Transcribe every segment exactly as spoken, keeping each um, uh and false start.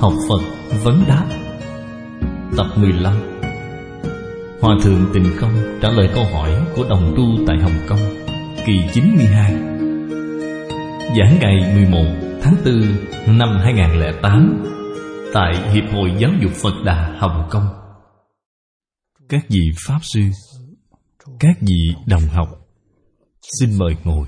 Học Phật Vấn Đáp Tập mười lăm. Hòa Thượng Tịnh Không trả lời câu hỏi của đồng tu tại Hồng Kông, kỳ chín mươi hai. Giảng ngày mười một tháng tư năm hai nghìn không trăm lẻ tám tại Hiệp hội Giáo dục Phật Đà Hồng Kông. Các vị Pháp Sư, các vị đồng học, xin mời ngồi.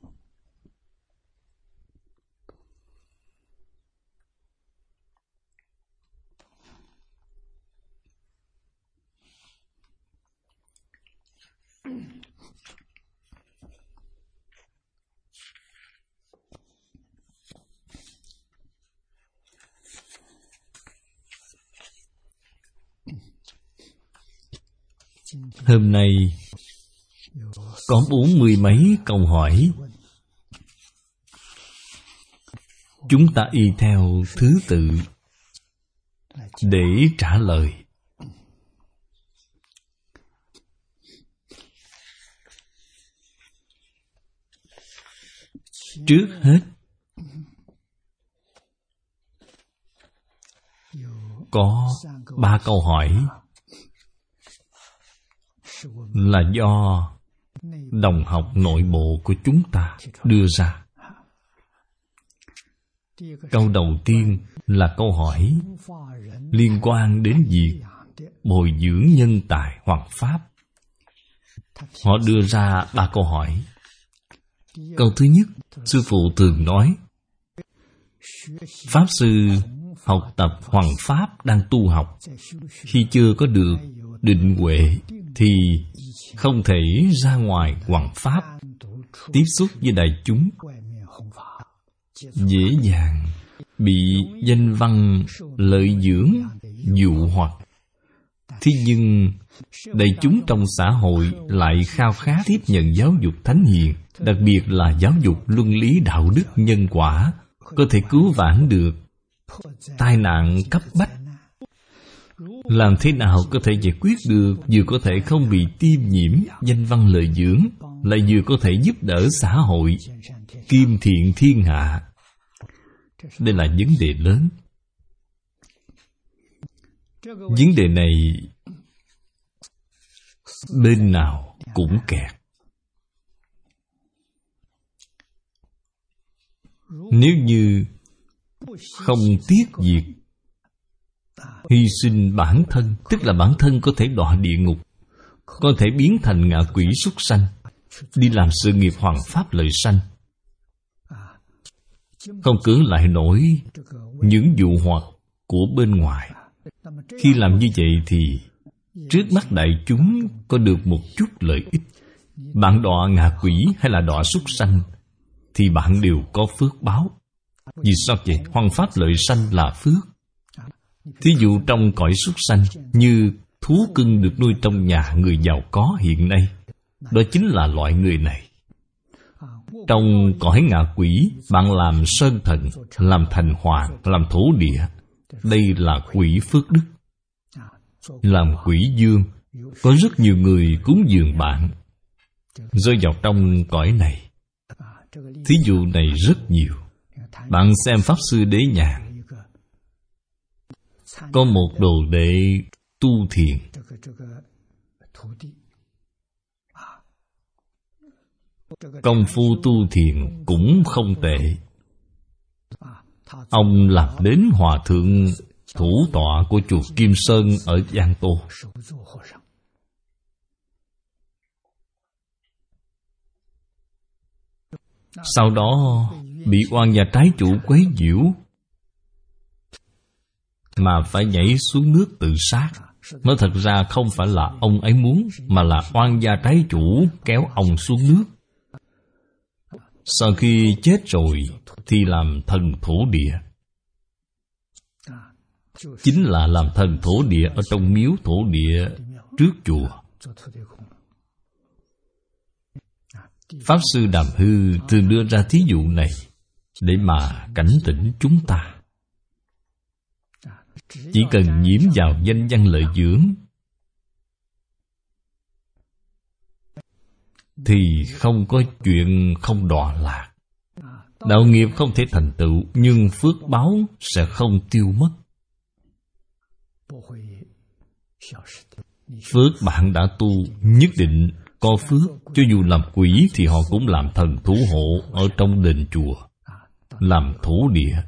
Hôm nay có bốn mươi mấy câu hỏi. Chúng ta y theo thứ tự để trả lời. Trước hết, có ba câu hỏi là do đồng học nội bộ của chúng ta đưa ra. Câu đầu tiên là câu hỏi liên quan đến việc bồi dưỡng nhân tài hoặc Pháp. Họ đưa ra ba câu hỏi. Câu thứ nhất, sư phụ thường nói, Pháp Sư học tập hoằng Pháp đang tu học, khi chưa có được định huệ thì không thể ra ngoài hoằng Pháp, tiếp xúc với đại chúng, dễ dàng bị danh văn lợi dưỡng dụ hoặc. Thế nhưng đại chúng trong xã hội lại khao khát tiếp nhận giáo dục thánh hiền, đặc biệt là giáo dục luân lý đạo đức nhân quả, có thể cứu vãn được tai nạn cấp bách. Làm thế nào có thể giải quyết được, vừa có thể không bị tiêm nhiễm danh văn lợi dưỡng, lại vừa có thể giúp đỡ xã hội, kim thiện thiên hạ? Đây là vấn đề lớn. Vấn đề này bên nào cũng kẹt. Nếu như không tiếc việc hy sinh bản thân, tức là bản thân có thể đọa địa ngục, có thể biến thành ngạ quỷ súc sanh, đi làm sự nghiệp hoằng Pháp lợi sanh, không cưỡng lại nổi những dụ hoặc của bên ngoài. Khi làm như vậy thì trước mắt đại chúng có được một chút lợi ích. Bạn đọa ngạ quỷ hay là đọa súc sanh thì bạn đều có phước báo. Vì sao vậy? Hoằng Pháp lợi sanh là phước. Thí dụ trong cõi súc sanh, như thú cưng được nuôi trong nhà người giàu có hiện nay, đó chính là loại người này. Trong cõi ngạ quỷ, bạn làm sơn thần, làm thành hoàng, làm thổ địa, đây là quỷ phước đức. Làm quỷ dương, có rất nhiều người cúng dường bạn, rơi vào trong cõi này. Thí dụ này rất nhiều. Bạn xem Pháp Sư Đế Nhàn, có một đồ đệ tu thiền, công phu tu thiền cũng không tệ. Ông làm đến hòa thượng thủ tọa của chùa Kim Sơn ở Giang Tô. Sau đó bị oan gia trái chủ quấy nhiễu, mà phải nhảy xuống nước tự sát. Nói thật ra không phải là ông ấy muốn, mà là oan gia trái chủ kéo ông xuống nước. Sau khi chết rồi thì làm thần thổ địa. Chính là làm thần thổ địa ở trong miếu thổ địa trước chùa. Pháp Sư Đàm Hư thường đưa ra thí dụ này để mà cảnh tỉnh chúng ta. Chỉ cần nhiễm vào danh văn lợi dưỡng thì không có chuyện không đọa lạc. Đạo nghiệp không thể thành tựu, nhưng phước báo sẽ không tiêu mất. Phước bạn đã tu, nhất định có phước. Cho dù làm quỷ thì họ cũng làm thần thủ hộ ở trong đền chùa, làm thổ địa.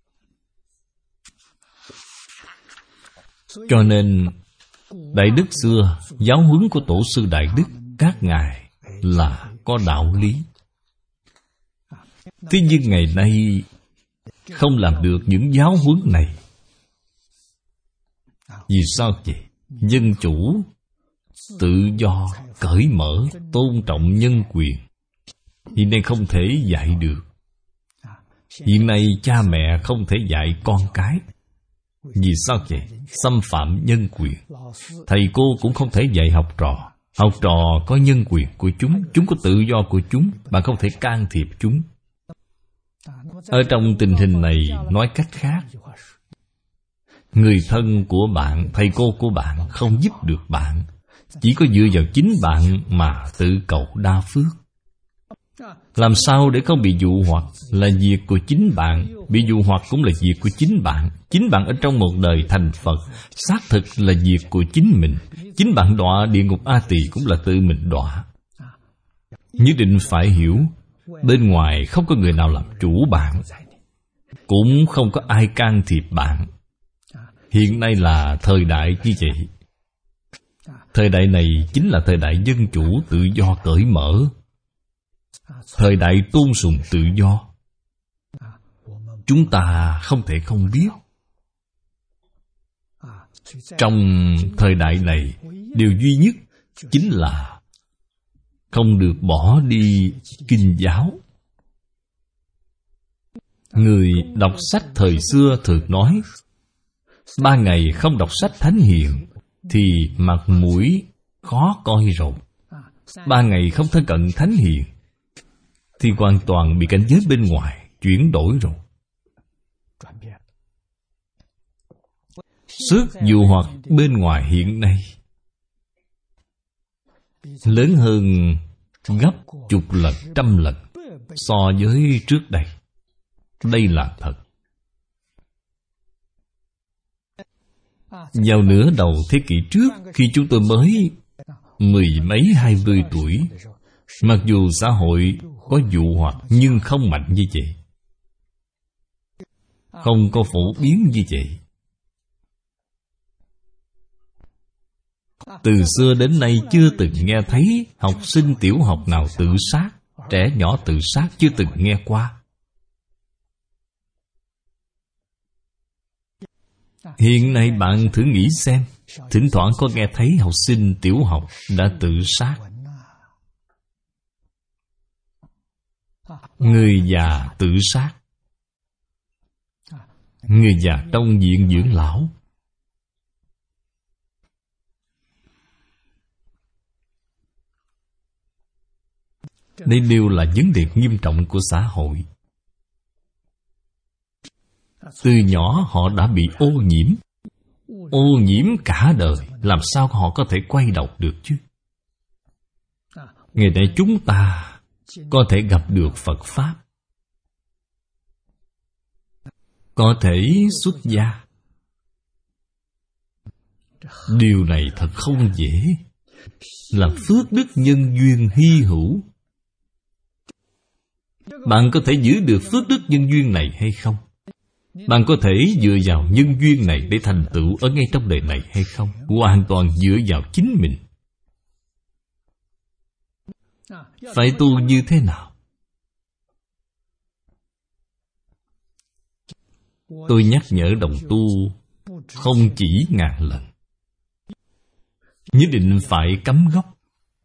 Cho nên Đại Đức xưa, giáo huấn của Tổ sư Đại Đức, các ngài là có đạo lý. Thế nhưng ngày nay không làm được những giáo huấn này. Vì sao vậy? Dân chủ, tự do, cởi mở, tôn trọng nhân quyền, hiện nay không thể dạy được. Hiện nay cha mẹ không thể dạy con cái. Vì sao vậy? Xâm phạm nhân quyền. Thầy cô cũng không thể dạy học trò. Học trò có nhân quyền của chúng, chúng có tự do của chúng, bạn không thể can thiệp chúng. Ở trong tình hình này, nói cách khác, người thân của bạn, thầy cô của bạn không giúp được bạn. Chỉ có dựa vào chính bạn mà tự cầu đa phước. Làm sao để không bị dụ hoặc là việc của chính bạn, bị dụ hoặc cũng là việc của chính bạn. Chính bạn ở trong một đời thành Phật, xác thực là việc của chính mình. Chính bạn đọa địa ngục A Tỳ cũng là tự mình đọa. Nhất định phải hiểu, bên ngoài không có người nào làm chủ bạn, cũng không có ai can thiệp bạn. Hiện nay là thời đại như vậy. Thời đại này chính là thời đại dân chủ, tự do, cởi mở, thời đại tôn sùng tự do. Chúng ta không thể không biết. Trong thời đại này, điều duy nhất chính là không được bỏ đi kinh giáo. Người đọc sách thời xưa thường nói, ba ngày không đọc sách thánh hiền thì mặt mũi khó coi rồi. Ba ngày không thân cận thánh hiền thì hoàn toàn bị cảnh giới bên ngoài chuyển đổi rồi. Sức dụ hoặc bên ngoài hiện nay lớn hơn gấp chục lần, trăm lần so với trước đây. Đây là thật. Vào nửa đầu thế kỷ trước, khi chúng tôi mới mười mấy hai mươi tuổi, mặc dù xã hội có dụ hoặc nhưng không mạnh như vậy, không có phổ biến như vậy. Từ xưa đến nay chưa từng nghe thấy học sinh tiểu học nào tự sát, trẻ nhỏ tự sát chưa từng nghe qua. Hiện nay bạn thử nghĩ xem, thỉnh thoảng có nghe thấy học sinh tiểu học đã tự sát. Người già tự sát, người già trong viện dưỡng lão. Đây đều là vấn đề nghiêm trọng của xã hội. Từ nhỏ họ đã bị ô nhiễm, ô nhiễm cả đời, làm sao họ có thể quay đầu được chứ? Ngày nay chúng ta có thể gặp được Phật Pháp, có thể xuất gia. Điều này thật không dễ, là phước đức nhân duyên hy hữu. Bạn có thể giữ được phước đức nhân duyên này hay không? Bạn có thể dựa vào nhân duyên này để thành tựu ở ngay trong đời này hay không? Hoàn toàn dựa vào chính mình. Phải tu như thế nào? Tôi nhắc nhở đồng tu không chỉ ngàn lần. Nhất định phải cắm gốc.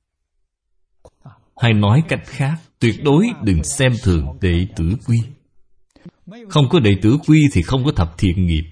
Hay nói cách khác, tuyệt đối đừng xem thường đệ tử quy. Không có đệ tử quy thì không có thập thiện nghiệp.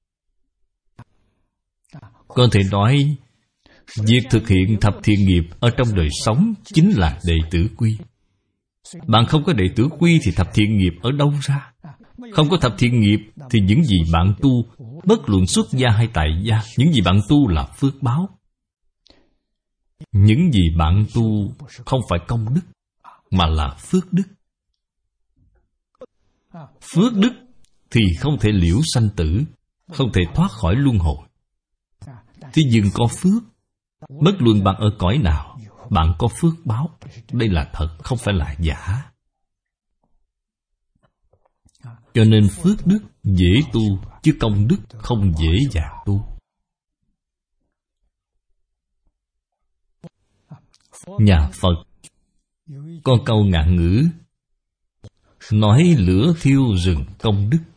Có thể nói, việc thực hiện thập thiện nghiệp ở trong đời sống chính là đệ tử quy. Bạn không có đệ tử quy thì thập thiện nghiệp ở đâu ra? Không có thập thiện nghiệp thì những gì bạn tu, bất luận xuất gia hay tại gia, những gì bạn tu là phước báo. Những gì bạn tu không phải công đức, mà là phước đức. Phước đức thì không thể liễu sanh tử, không thể thoát khỏi luân hồi. Thế nhưng có phước. Bất luận bạn ở cõi nào, bạn có phước báo. Đây là thật, không phải là giả. Cho nên phước đức dễ tu, chứ công đức không dễ dàng tu. Nhà Phật có câu ngạn ngữ nói lửa thiêu rừng công đức.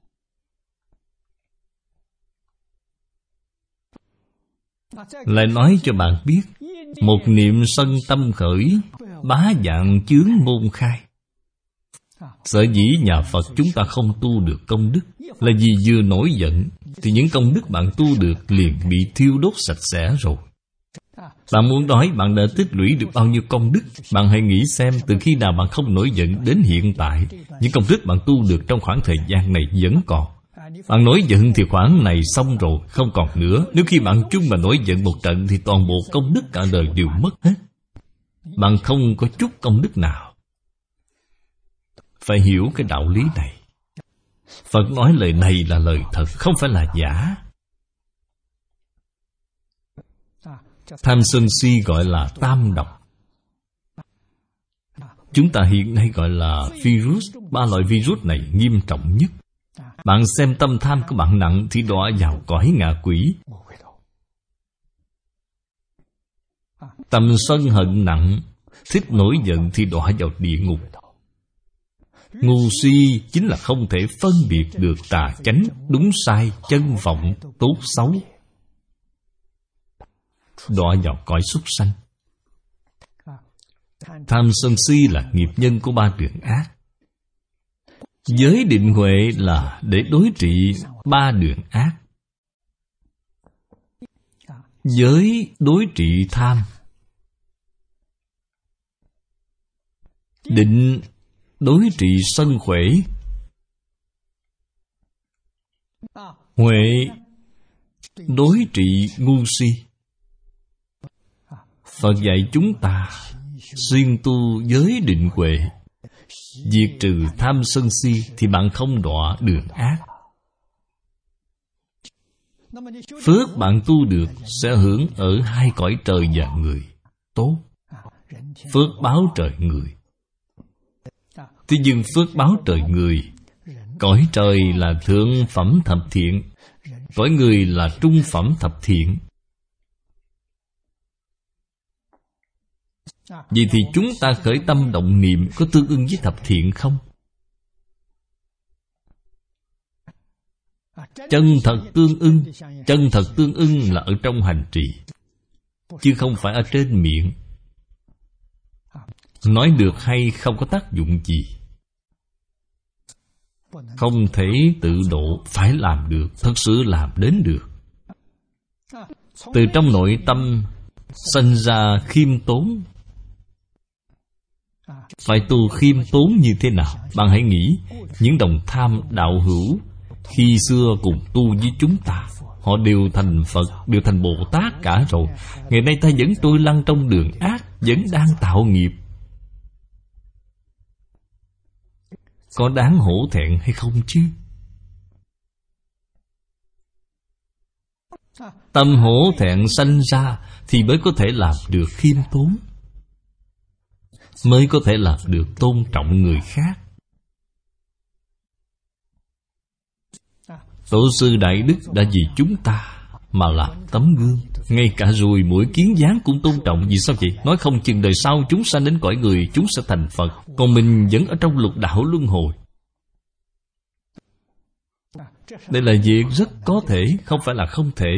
Lại nói cho bạn biết, một niệm sân tâm khởi, bá vạn chướng môn khai. Sở dĩ nhà Phật chúng ta không tu được công đức là vì vừa nổi giận thì những công đức bạn tu được liền bị thiêu đốt sạch sẽ rồi. Bạn muốn nói bạn đã tích lũy được bao nhiêu công đức, bạn hãy nghĩ xem từ khi nào bạn không nổi giận đến hiện tại, những công đức bạn tu được trong khoảng thời gian này vẫn còn. Bạn nổi giận thì khoảng này xong rồi, không còn nữa. Nếu khi bạn chung mà nổi giận một trận thì toàn bộ công đức cả đời đều mất hết. Bạn không có chút công đức nào. Phải hiểu cái đạo lý này. Phật nói lời này là lời thật, không phải là giả. Tham sân si gọi là tam độc. Chúng ta hiện nay gọi là virus. Ba loại virus này nghiêm trọng nhất. Bạn xem tâm tham của bạn nặng thì đọa vào cõi ngạ quỷ. Tâm sân hận nặng, thích nổi giận thì đọa vào địa ngục. Ngu si chính là không thể phân biệt được tà chánh, đúng sai, chân vọng, tốt xấu, đọa vào cõi súc sanh. Tham sân si là nghiệp nhân của ba đường ác. Giới định huệ là để đối trị ba đường ác. Giới đối trị tham, định đối trị sân khỏe, huệ đối trị ngu si. Phật dạy chúng ta xuyên tu giới định huệ, diệt trừ tham sân si thì bạn không đọa đường ác. Phước bạn tu được sẽ hưởng ở hai cõi trời và người. Tốt. Phước báo trời người. Thế nhưng phước báo trời người, cõi trời là thượng phẩm thập thiện, cõi người là trung phẩm thập thiện. Vậy thì chúng ta khởi tâm động niệm có tương ưng với thập thiện không? Chân thật tương ưng. Chân thật tương ưng là ở trong hành trì, chứ không phải ở trên miệng. Nói được hay không có tác dụng gì. Không thể tự độ, phải làm được, thật sự làm đến được. Từ trong nội tâm sinh ra khiêm tốn. Phải tu khiêm tốn như thế nào? Bạn hãy nghĩ, những đồng tham đạo hữu khi xưa cùng tu với chúng ta, họ đều thành Phật, đều thành Bồ Tát cả rồi. Ngày nay ta vẫn trôi lăn trong đường ác, vẫn đang tạo nghiệp. Có đáng hổ thẹn hay không chứ? Tâm hổ thẹn sanh ra thì mới có thể làm được khiêm tốn, mới có thể làm được tôn trọng người khác. Tổ sư Đại Đức đã vì chúng ta mà làm tấm gương. Ngay cả ruồi muỗi kiến gián cũng tôn trọng. Vì sao vậy? Nói không chừng đời sau chúng sanh đến cõi người, chúng sẽ thành Phật, còn mình vẫn ở trong lục đạo luân hồi. Đây là việc rất có thể, không phải là không thể.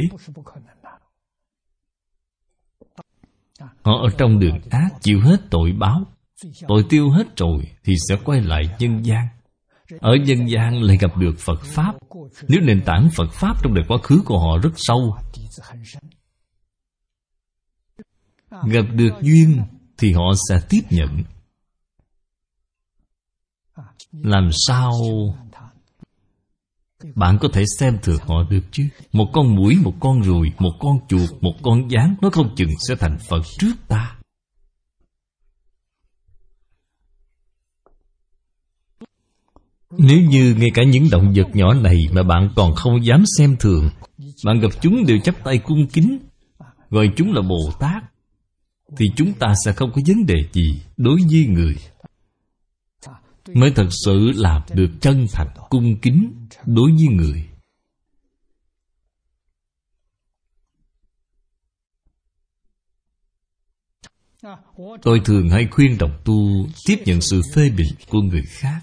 Họ ở trong đường ác, chịu hết tội báo, tội tiêu hết rồi thì sẽ quay lại nhân gian. Ở nhân gian lại gặp được Phật Pháp. Nếu nền tảng Phật Pháp trong đời quá khứ của họ rất sâu, gặp được duyên thì họ sẽ tiếp nhận. Làm sao bạn có thể xem thường họ được chứ? Một con muỗi, một con ruồi, một con chuột, một con gián, nó không chừng sẽ thành Phật trước ta. Nếu như ngay cả những động vật nhỏ này mà bạn còn không dám xem thường, bạn gặp chúng đều chắp tay cung kính, gọi chúng là Bồ Tát, thì chúng ta sẽ không có vấn đề gì đối với người, mới thật sự làm được chân thành cung kính đối với người. Tôi thường hay khuyên đồng tu tiếp nhận sự phê bình của người khác.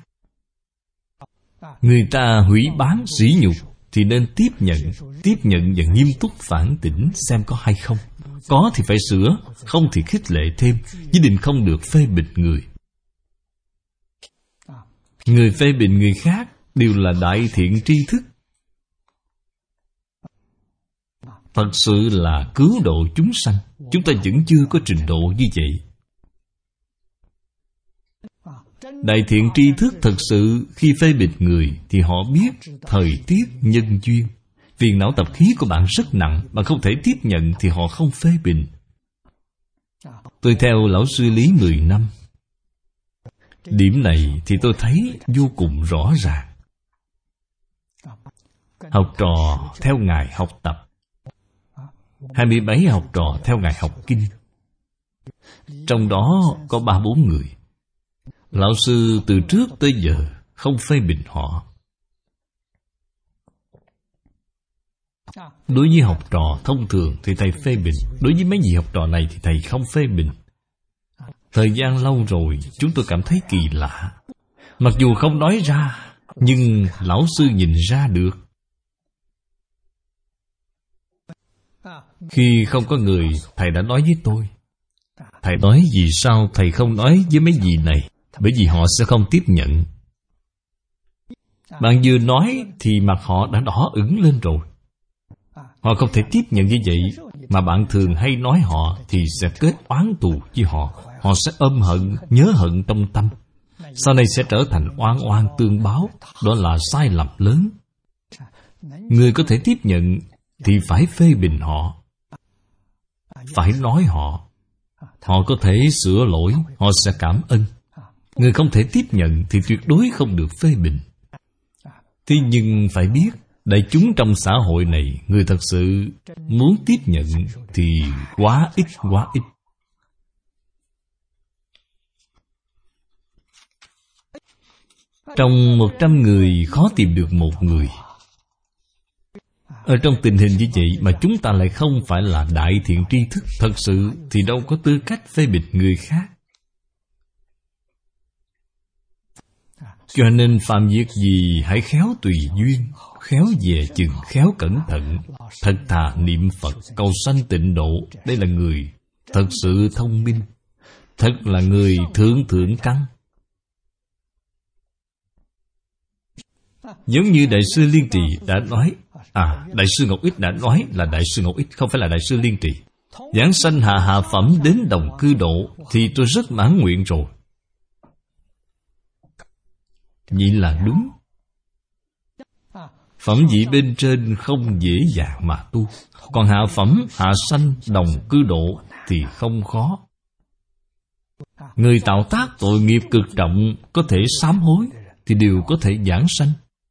Người ta hủy báng sỉ nhục thì nên tiếp nhận, tiếp nhận và nghiêm túc phản tỉnh xem có hay không. Có thì phải sửa, không thì khích lệ thêm, nhất định không được phê bình người. Người phê bình người khác đều là đại thiện tri thức, thật sự là cứu độ chúng sanh. Chúng ta vẫn chưa có trình độ như vậy. Đại thiện tri thức thật sự khi phê bình người thì họ biết thời tiết nhân duyên. Phiền não tập khí của bạn rất nặng, bạn không thể tiếp nhận thì họ không phê bình. Tôi theo lão sư Lý mười năm. Điểm này thì tôi thấy vô cùng rõ ràng. Học trò theo Ngài học tập, hai mươi bảy học trò theo Ngài học kinh. Trong đó có ba bốn người lão sư từ trước tới giờ không phê bình họ. Đối với học trò thông thường thì thầy phê bình, đối với mấy vị học trò này thì thầy không phê bình. Thời gian lâu rồi chúng tôi cảm thấy kỳ lạ. Mặc dù không nói ra, nhưng lão sư nhìn ra được. Khi không có người, thầy đã nói với tôi. Thầy nói vì sao thầy không nói với mấy vị này? Bởi vì họ sẽ không tiếp nhận. Bạn vừa nói thì mặt họ đã đỏ ửng lên rồi. Họ không thể tiếp nhận như vậy. Mà bạn thường hay nói họ thì sẽ kết oán thù với họ. Họ sẽ ôm hận, nhớ hận trong tâm. Sau này sẽ trở thành oan oan tương báo. Đó là sai lầm lớn. Người có thể tiếp nhận thì phải phê bình họ, phải nói họ. Họ có thể sửa lỗi, họ sẽ cảm ơn. Người không thể tiếp nhận thì tuyệt đối không được phê bình. Thế nhưng phải biết, đại chúng trong xã hội này, người thật sự muốn tiếp nhận thì quá ít quá ít. Trong một trăm người khó tìm được một người. Ở trong tình hình như vậy mà chúng ta lại không phải là đại thiện tri thức thật sự thì đâu có tư cách phê bình người khác. Cho nên phạm việc gì hãy khéo tùy duyên, khéo về chừng, khéo cẩn thận, thật thà niệm Phật, cầu sanh tịnh độ. Đây là người thật sự thông minh, thật là người thượng thượng căn. Giống như Đại sư Liên Trì đã nói. À, Đại sư Ngọc Ích đã nói là Đại sư Ngọc Ích, không phải là Đại sư Liên Trì. Giảng sanh hạ hạ phẩm đến đồng cư độ thì tôi rất mãn nguyện rồi. Vậy là đúng. Phẩm vị bên trên không dễ dàng mà tu, còn hạ phẩm, hạ sanh, đồng cư độ thì không khó. Người tạo tác tội nghiệp cực trọng có thể sám hối thì đều có thể giảng sanh.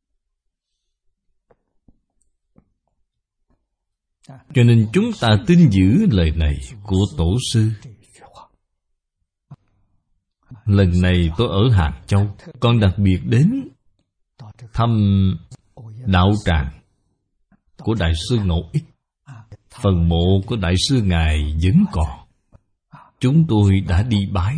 Cho nên chúng ta tin giữ lời này của Tổ sư. Lần này tôi ở Hàng Châu, còn đặc biệt đến thăm đạo tràng của Đại sư Ngẫu Ích. Phần mộ của Đại sư Ngài vẫn còn. Chúng tôi đã đi bái.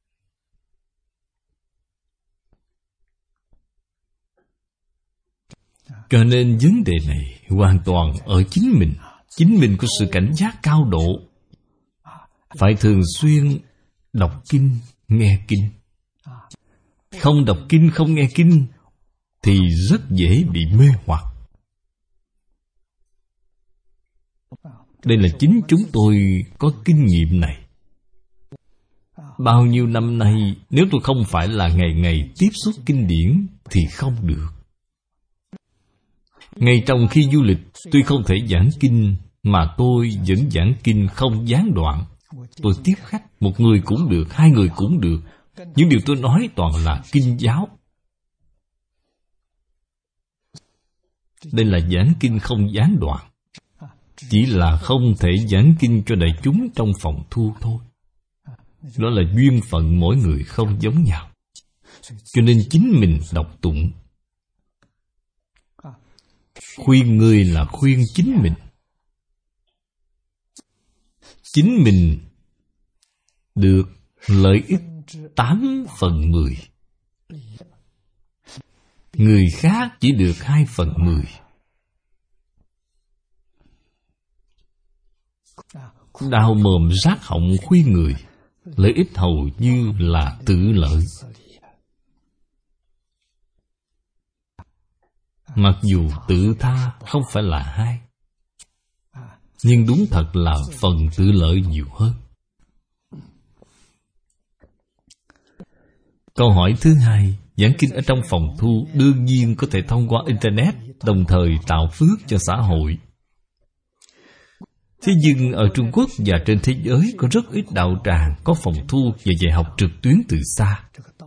Cho nên vấn đề này hoàn toàn ở chính mình. Chính mình có sự cảnh giác cao độ. Phải thường xuyên đọc kinh, nghe kinh. Không đọc kinh, không nghe kinh thì rất dễ bị mê hoặc. Đây là chính chúng tôi có kinh nghiệm này. Bao nhiêu năm nay, nếu tôi không phải là ngày ngày tiếp xúc kinh điển thì không được. Ngay trong khi du lịch, tôi không thể giảng kinh, mà tôi vẫn giảng kinh không gián đoạn. Tôi tiếp khách, một người cũng được, hai người cũng được. Những điều tôi nói toàn là kinh giáo. Đây là giảng kinh không gián đoạn. chỉ là không thể giảng kinh cho đại chúng trong phòng thu thôi. Đó là duyên phận mỗi người không giống nhau. Cho nên chính mình đọc tụng. Khuyên người là khuyên chính mình. Chính mình được lợi ích tám phần mười, người khác chỉ được hai phần mười. Đau mồm rát họng khuyên người, lợi ích hầu như là tự lợi. Mặc dù tự tha không phải là hai, nhưng đúng thật là phần tự lợi nhiều hơn. Câu hỏi thứ hai, giảng kinh ở trong phòng thu đương nhiên có thể thông qua Internet, đồng thời tạo phước cho xã hội. Thế nhưng ở Trung Quốc và trên thế giới có rất ít đạo tràng có phòng thu và dạy học trực tuyến từ xa.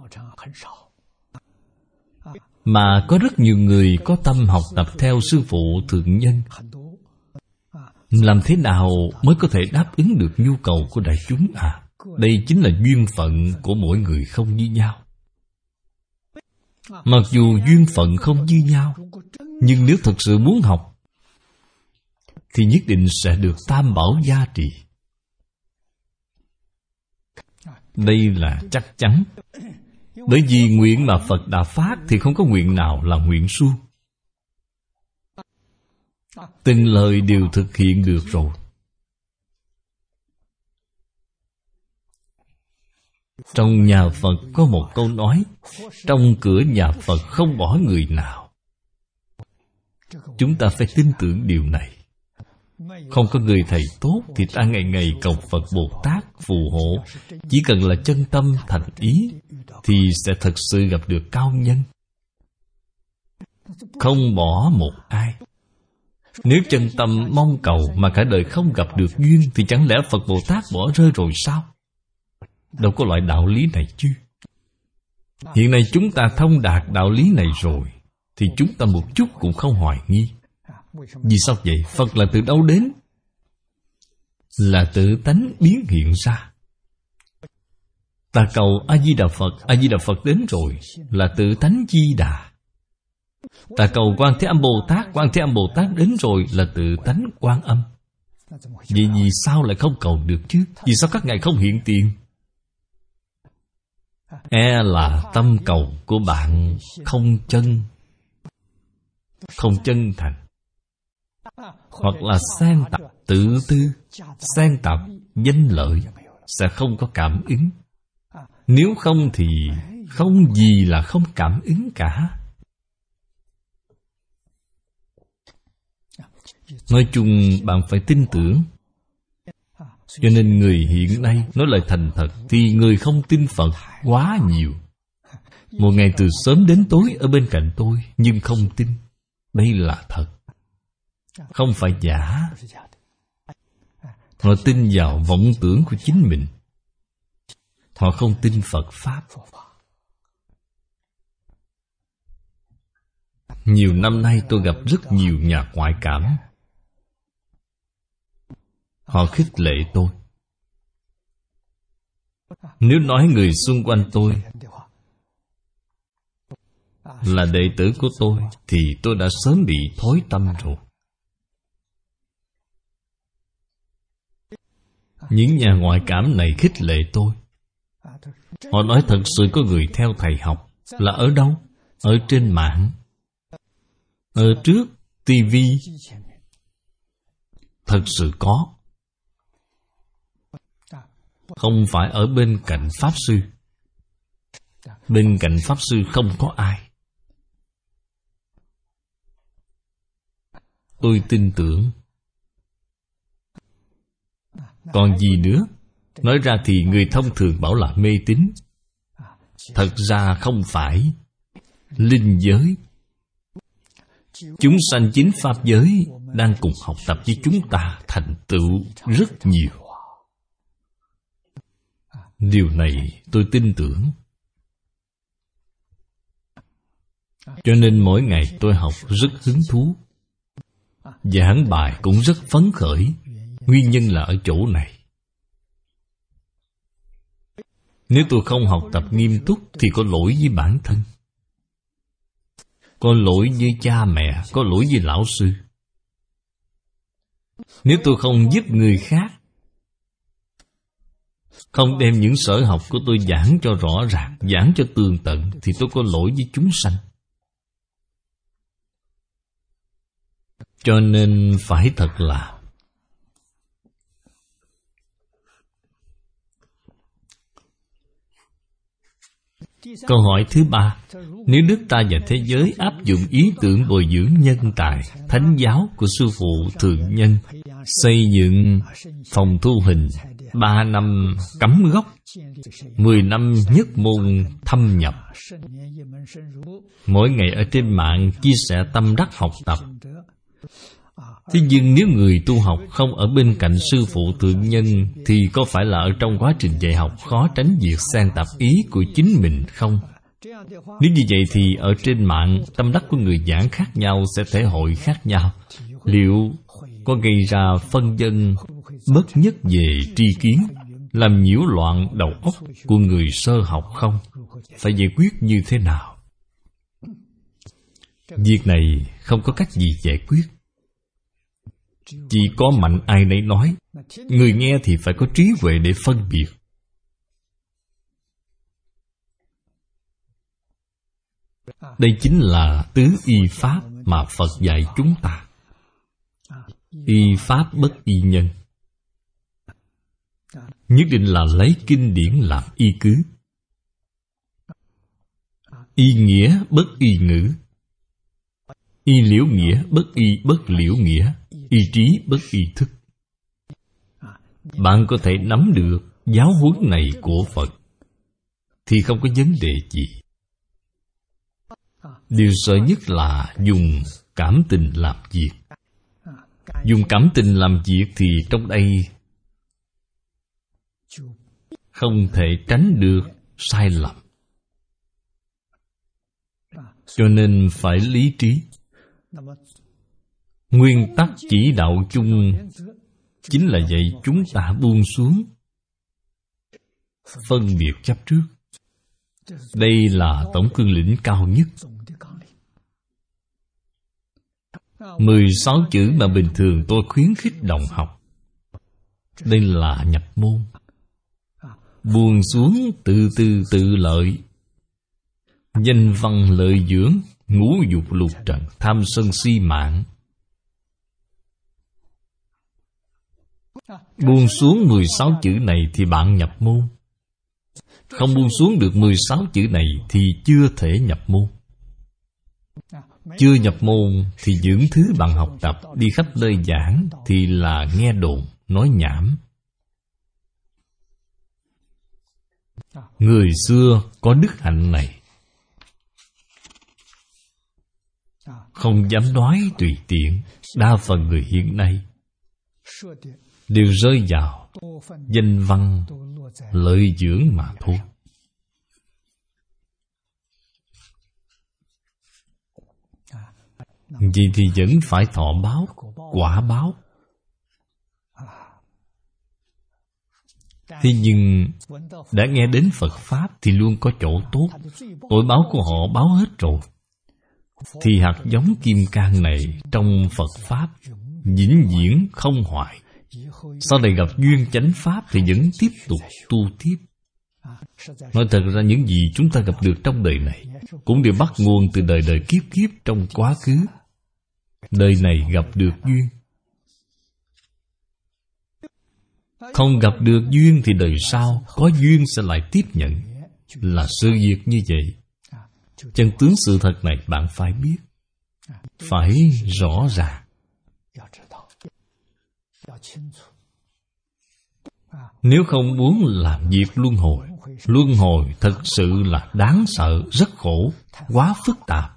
Mà có rất nhiều người có tâm học tập theo sư phụ thượng nhân. Làm thế nào mới có thể đáp ứng được nhu cầu của đại chúng à? Đây chính là duyên phận của mỗi người không như nhau. Mặc dù duyên phận không như nhau, nhưng nếu thật sự muốn học thì nhất định sẽ được tam bảo gia trì. Đây là chắc chắn. Bởi vì nguyện mà Phật đã phát thì không có nguyện nào là nguyện suông. Từng lời đều thực hiện được rồi. Trong nhà Phật có một câu nói, trong cửa nhà Phật không bỏ người nào. Chúng ta phải tin tưởng điều này. Không có người thầy tốt thì ta ngày ngày cầu Phật Bồ Tát phù hộ. Chỉ cần là chân tâm thành ý thì sẽ thật sự gặp được cao nhân. Không bỏ một ai. Nếu chân tâm mong cầu mà cả đời không gặp được duyên thì chẳng lẽ Phật Bồ Tát bỏ rơi rồi sao? Đâu có loại đạo lý này chứ. Hiện nay chúng ta thông đạt đạo lý này rồi thì chúng ta một chút cũng không hoài nghi. Vì sao vậy? Phật là từ đâu đến? Là tự tánh biến hiện ra. Ta cầu A-di-đà Phật, A-di-đà Phật đến rồi, là tự tánh Di Đà. Ta cầu Quan Thế Âm Bồ Tát, Quan Thế Âm Bồ Tát đến rồi, là tự tánh Quan Âm. Vậy vì sao lại không cầu được chứ? Vì sao các ngài không hiện tiền? E là tâm cầu của bạn không chân, không chân thành, hoặc là xen tạp tự tư, xen tạp danh lợi, sẽ không có cảm ứng. Nếu không thì không gì là không cảm ứng cả. Nói chung bạn phải tin tưởng. Cho nên người hiện nay nói lời thành thật thì người không tin Phật quá nhiều. Một ngày từ sớm đến tối ở bên cạnh tôi nhưng không tin. Đây là thật, không phải giả. Họ tin vào vọng tưởng của chính mình. Họ không tin Phật Pháp. Nhiều năm nay tôi gặp rất nhiều nhà ngoại cảm. Họ khích lệ tôi. Nếu nói người xung quanh tôi là đệ tử của tôi thì tôi đã sớm bị thối tâm rồi. Những nhà ngoại cảm này khích lệ tôi. Họ nói thật sự có người theo thầy học. Là ở đâu? Ở trên mạng, ở trước tivi. Thật sự có. Không phải ở bên cạnh Pháp Sư. Bên cạnh Pháp Sư không có ai. Tôi tin tưởng. Còn gì nữa? Nói ra thì người thông thường bảo là mê tín. Thật ra không phải. Linh giới, chúng sanh chính Pháp giới đang cùng học tập với chúng ta thành tựu rất nhiều. Điều này tôi tin tưởng. Cho nên mỗi ngày tôi học rất hứng thú. giảng bài cũng rất phấn khởi. Nguyên nhân là ở chỗ này. Nếu tôi không học tập nghiêm túc thì có lỗi với bản thân, có lỗi với cha mẹ, có lỗi với lão sư. Nếu tôi không giúp người khác, không đem những sở học của tôi giảng cho rõ ràng, giảng cho tường tận, thì tôi có lỗi với chúng sanh. Cho nên phải thật là câu hỏi thứ ba. Nếu nước ta và thế giới áp dụng ý tưởng bồi dưỡng nhân tài, thánh giáo của sư phụ thượng nhân, xây dựng phòng thu hình, ba năm cắm gốc, mười năm nhất môn thâm nhập, mỗi ngày ở trên mạng chia sẻ tâm đắc học tập. Thế nhưng nếu người tu học không ở bên cạnh sư phụ thượng nhân, thì có phải là ở trong quá trình dạy học khó tránh việc xen tạp ý của chính mình không? Nếu như vậy thì ở trên mạng, tâm đắc của người giảng khác nhau sẽ thể hội khác nhau. Liệu có gây ra phân vân bất nhất về tri kiến, làm nhiễu loạn đầu óc của người sơ học không? Phải giải quyết như thế nào? Việc này không có cách gì giải quyết. Chỉ có mạnh ai nấy nói. Người nghe thì phải có trí huệ để phân biệt. Đây chính là tứ y pháp mà Phật dạy chúng ta. Y pháp bất y nhân. Nhất định là lấy kinh điển làm y cứ. Y nghĩa bất y ngữ. Y liễu nghĩa bất y bất liễu nghĩa. Y trí bất y thức. Bạn có thể nắm được giáo huấn này của Phật thì không có vấn đề gì. Điều sợ nhất là dùng cảm tình làm việc. Dùng cảm tình làm việc thì trong đây không thể tránh được sai lầm. Cho nên phải lý trí. Nguyên tắc chỉ đạo chung chính là dạy chúng ta buông xuống phân biệt chấp trước. Đây là tổng cương lĩnh cao nhất. Mười sáu chữ mà bình thường tôi khuyến khích đồng học. Đây là nhập môn. Buông xuống tự tư tự lợi. Danh văn lợi dưỡng, ngũ dục lục trần, tham sân si mạng. Buông xuống mười sáu chữ này thì bạn nhập môn. Không buông xuống được mười sáu chữ này thì chưa thể nhập môn. Chưa nhập môn thì những thứ bạn học tập đi khắp nơi giảng thì là nghe đồn, nói nhảm. Người xưa có đức hạnh này, không dám nói tùy tiện. Đa phần người hiện nay đều rơi vào danh văn lợi dưỡng mà thôi. Vậy thì vẫn phải thọ báo, quả báo. Thế nhưng đã nghe đến Phật Pháp thì luôn có chỗ tốt. Tội báo của họ báo hết rồi, thì hạt giống kim cang này trong Phật Pháp vĩnh viễn không hoại. Sau này gặp duyên chánh Pháp thì vẫn tiếp tục tu tiếp. Nói thật ra những gì chúng ta gặp được trong đời này cũng đều bắt nguồn từ đời đời kiếp kiếp trong quá khứ. Đời này gặp được duyên, không gặp được duyên thì đời sau có duyên sẽ lại tiếp nhận. Là sự việc như vậy. Chân tướng sự thật này bạn phải biết, phải rõ ràng. Nếu không muốn làm việc luân hồi, luân hồi thật sự là đáng sợ, rất khổ, quá phức tạp.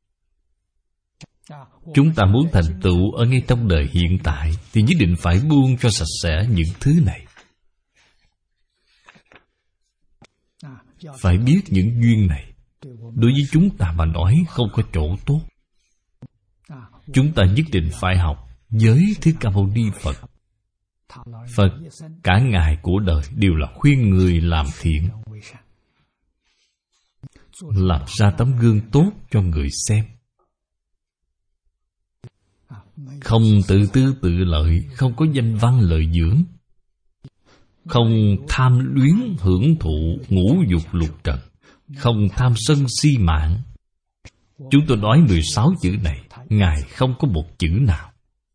Chúng ta muốn thành tựu ở ngay trong đời hiện tại thì nhất định phải buông cho sạch sẽ những thứ này. Phải biết những duyên này đối với chúng ta mà nói không có chỗ tốt. chúng ta nhất định phải học với Thích Ca Mâu Ni Phật. Phật cả ngày của đời đều là khuyên người làm thiện, làm ra tấm gương tốt cho người xem. Không tự tư tự lợi, không có danh văn lợi dưỡng, không tham luyến hưởng thụ ngũ dục lục trần, không tham sân si mạng. Chúng tôi nói mười sáu chữ này, Ngài không có một chữ nào.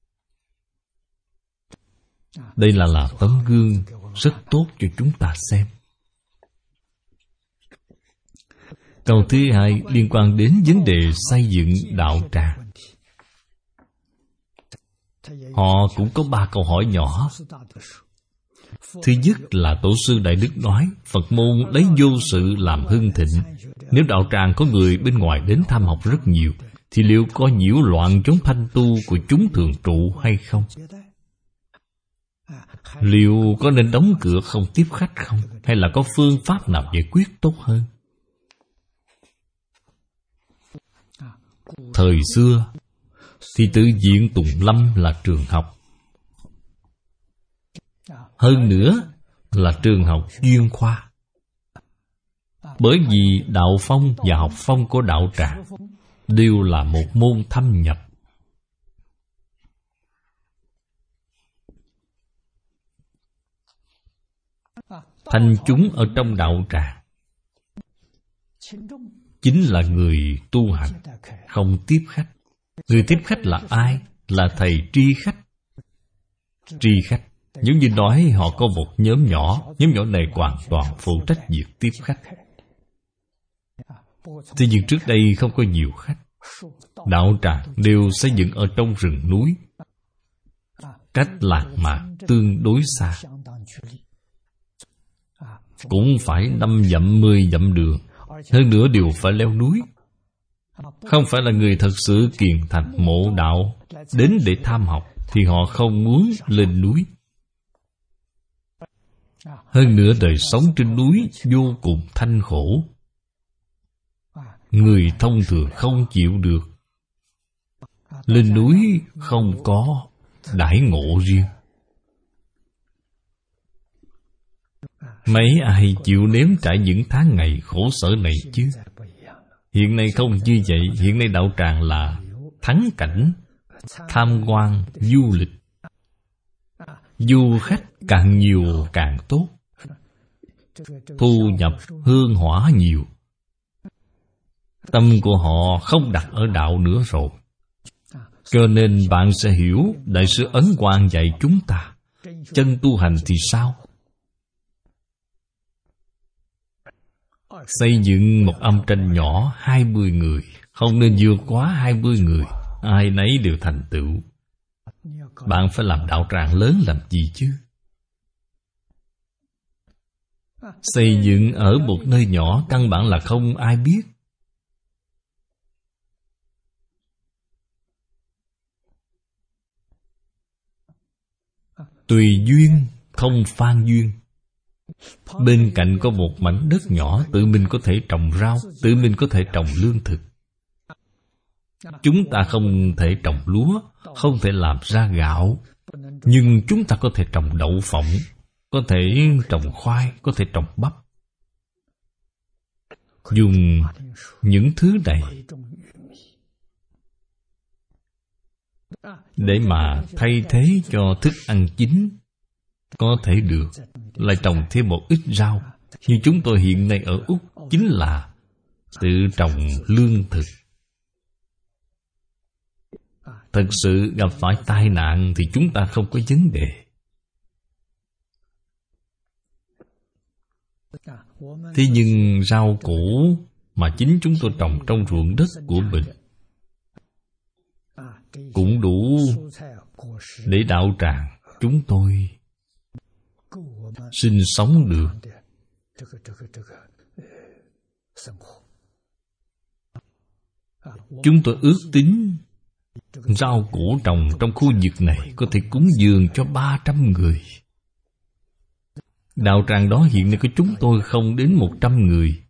Đây là là tấm gương rất tốt cho chúng ta xem. Câu thứ hai liên quan đến vấn đề xây dựng đạo tràng. Họ cũng có ba câu hỏi nhỏ. Thứ nhất là Tổ sư Đại Đức nói Phật môn lấy vô sự làm hưng thịnh. Nếu đạo tràng có người bên ngoài đến tham học rất nhiều, thì liệu có nhiễu loạn chốn thanh tu của chúng thường trụ hay không? Liệu có nên đóng cửa không tiếp khách không? Hay là có phương pháp nào giải quyết tốt hơn? Thời xưa thì tự viện Tùng Lâm là trường học. Hơn nữa là trường học chuyên khoa. Bởi vì đạo phong và học phong của đạo tràng đều là một môn thâm nhập. Thành chúng ở trong đạo tràng chính là người tu hành, không tiếp khách. Người tiếp khách là ai? Là thầy tri khách. Tri khách giống như nói họ có một nhóm nhỏ, nhóm nhỏ này hoàn toàn phụ trách việc tiếp khách. Thế nhưng trước đây không có nhiều khách. Đạo tràng đều xây dựng ở trong rừng núi, cách lạc mạc tương đối xa, cũng phải năm dặm mười dặm đường. Hơn nữa đều phải leo núi. Không phải là người thật sự kiền thành mộ đạo đến để tham học, thì họ không muốn lên núi. Hơn nữa đời sống trên núi vô cùng thanh khổ, người thông thường không chịu được. Lên núi không có đãi ngộ riêng. Mấy ai chịu nếm trải những tháng ngày khổ sở này chứ? Hiện nay không như vậy. Hiện nay đạo tràng là thắng cảnh, tham quan, du lịch. Du khách càng nhiều càng tốt, thu nhập hương hỏa nhiều. Tâm của họ không đặt ở đạo nữa rồi. Cho nên bạn sẽ hiểu Đại sư Ấn Quang dạy chúng ta chân tu hành thì sao? Xây dựng một âm tranh nhỏ hai mươi người, không nên vượt quá hai mươi người, ai nấy đều thành tựu. Bạn phải làm đạo tràng lớn làm gì chứ? Xây dựng ở một nơi nhỏ căn bản là không ai biết. Tùy duyên không phan duyên. Bên cạnh có một mảnh đất nhỏ, tự mình có thể trồng rau, tự mình có thể trồng lương thực. Chúng ta không thể trồng lúa, không thể làm ra gạo, nhưng chúng ta có thể trồng đậu phộng, có thể trồng khoai, có thể trồng bắp. Dùng những thứ này để mà thay thế cho thức ăn chính có thể được, lại trồng thêm một ít rau. Như chúng tôi hiện nay ở Úc chính là tự trồng lương thực. Thật sự gặp phải tai nạn thì chúng ta không có vấn đề. Thế nhưng rau củ mà chính chúng tôi trồng trong ruộng đất của mình cũng đủ để đạo tràng chúng tôi sinh sống được. Chúng tôi ước tính rau củ trồng trong khu vực này có thể cúng dường cho ba trăm người. Đạo tràng đó hiện nay của chúng tôi không đến một trăm người.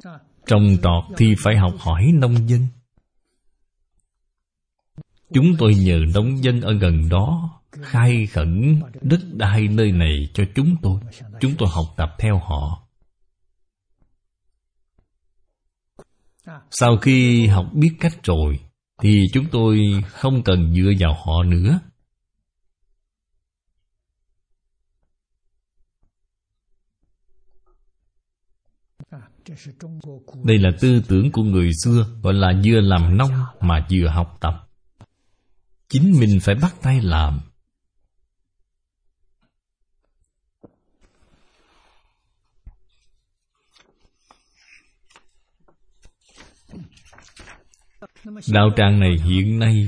Trồng trọt thì phải học hỏi nông dân. Chúng tôi nhờ nông dân ở gần đó khai khẩn đất đai nơi này cho chúng tôi. Chúng tôi học tập theo họ. Sau khi học biết cách rồi thì chúng tôi không cần dựa vào họ nữa. Đây là tư tưởng của người xưa, gọi là vừa làm nông mà vừa học tập. Chính mình phải bắt tay làm. Đạo tràng này hiện nay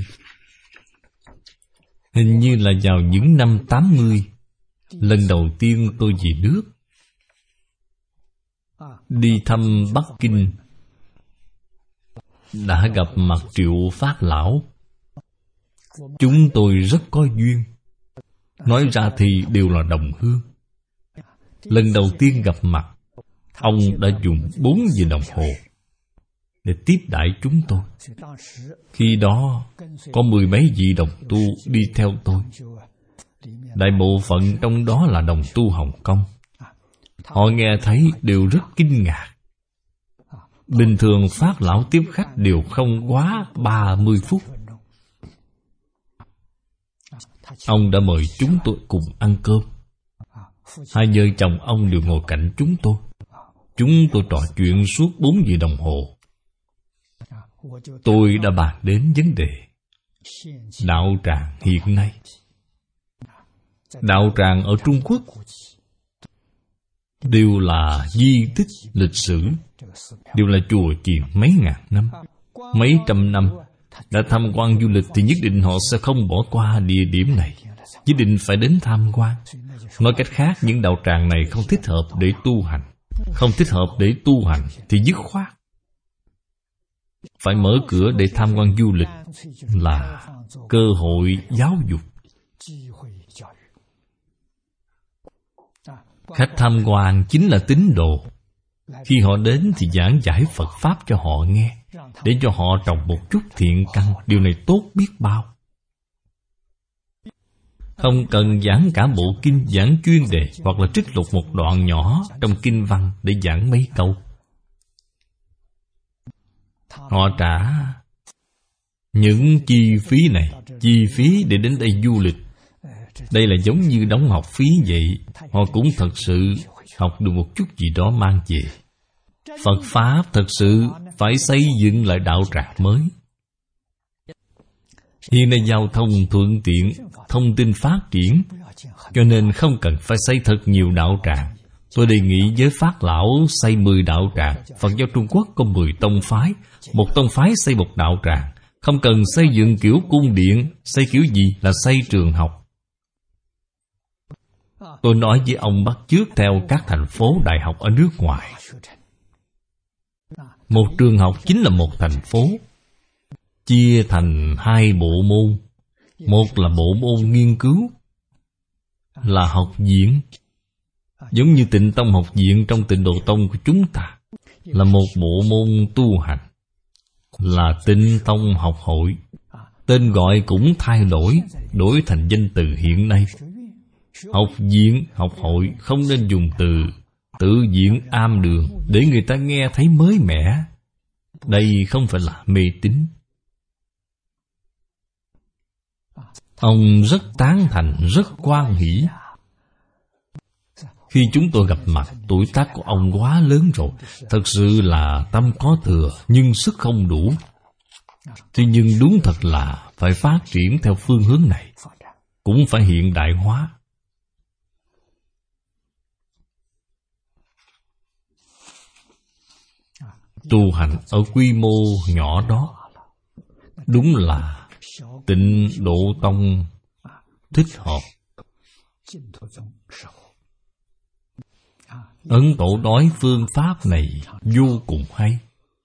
hình như là vào những năm tám mươi, lần đầu tiên tôi về nước, đi thăm Bắc Kinh, đã gặp mặt Triệu Phát Lão. Chúng tôi rất có duyên. Nói ra thì đều là đồng hương. Lần đầu tiên gặp mặt, ông đã dùng bốn giờ đồng hồ để tiếp đãi chúng tôi. Khi đó có mười mấy vị đồng tu đi theo tôi. Đại bộ phận trong đó là đồng tu Hồng Kông. Họ nghe thấy đều rất kinh ngạc. Bình thường Phát Lão tiếp khách đều không quá ba mươi phút. Ông đã mời chúng tôi cùng ăn cơm. Hai vợ chồng ông đều ngồi cạnh chúng tôi. Chúng tôi trò chuyện suốt bốn giờ đồng hồ. Tôi đã bàn đến vấn đề đạo tràng hiện nay. Đạo tràng ở Trung Quốc đều là di tích lịch sử, đều là chùa chiền mấy ngàn năm, mấy trăm năm. Đã tham quan du lịch thì nhất định họ sẽ không bỏ qua địa điểm này, nhất định phải đến tham quan. Nói cách khác, những đạo tràng này không thích hợp để tu hành. Không thích hợp để tu hành thì dứt khoát phải mở cửa để tham quan du lịch, là cơ hội giáo dục. Khách tham quan chính là tín đồ. Khi họ đến thì giảng giải Phật Pháp cho họ nghe, để cho họ trồng một chút thiện căn. Điều này tốt biết bao. Không cần giảng cả bộ kinh, giảng chuyên đề, hoặc là trích lục một đoạn nhỏ trong kinh văn để giảng mấy câu. Họ trả những chi phí này, chi phí để đến đây du lịch. Đây là giống như đóng học phí vậy. Họ cũng thật sự học được một chút gì đó mang về. Phật Pháp thật sự phải xây dựng lại đạo tràng mới. Hiện nay giao thông thuận tiện, thông tin phát triển, cho nên không cần phải xây thật nhiều đạo tràng. Tôi đề nghị với Phát Lão xây mười đạo tràng. Phật giáo Trung Quốc có mười tông phái, một tông phái xây một đạo tràng. Không cần xây dựng kiểu cung điện. Xây kiểu gì là xây trường học. Tôi nói với ông bắt chước theo các thành phố đại học ở nước ngoài. Một trường học chính là một thành phố, chia thành hai bộ môn. Một là bộ môn nghiên cứu, là học viện, giống như Tịnh Tông học viện trong Tịnh Độ Tông của chúng ta. Là một bộ môn tu hành, là Tịnh Tông học hội. Tên gọi cũng thay đổi, đổi thành danh từ hiện nay. Học viện, học hội không nên dùng từ tự viện am đường, để người ta nghe thấy mới mẻ. Đây không phải là mê tín. Ông rất tán thành, rất hoan hỷ. Khi chúng tôi gặp mặt, tuổi tác của ông quá lớn rồi. Thật sự là tâm có thừa, nhưng sức không đủ. Thế nhưng đúng thật là phải phát triển theo phương hướng này, cũng phải hiện đại hóa. Tu hành ở quy mô nhỏ đó, đúng là Tịnh Độ Tông thích hợp. Ấn Tổ nói phương pháp này vô cùng hay.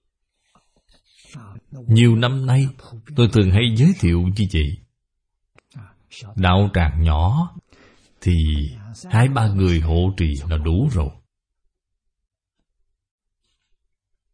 Nhiều năm nay tôi thường hay giới thiệu như vậy. Đạo tràng nhỏ thì hai ba người hộ trì là đủ rồi.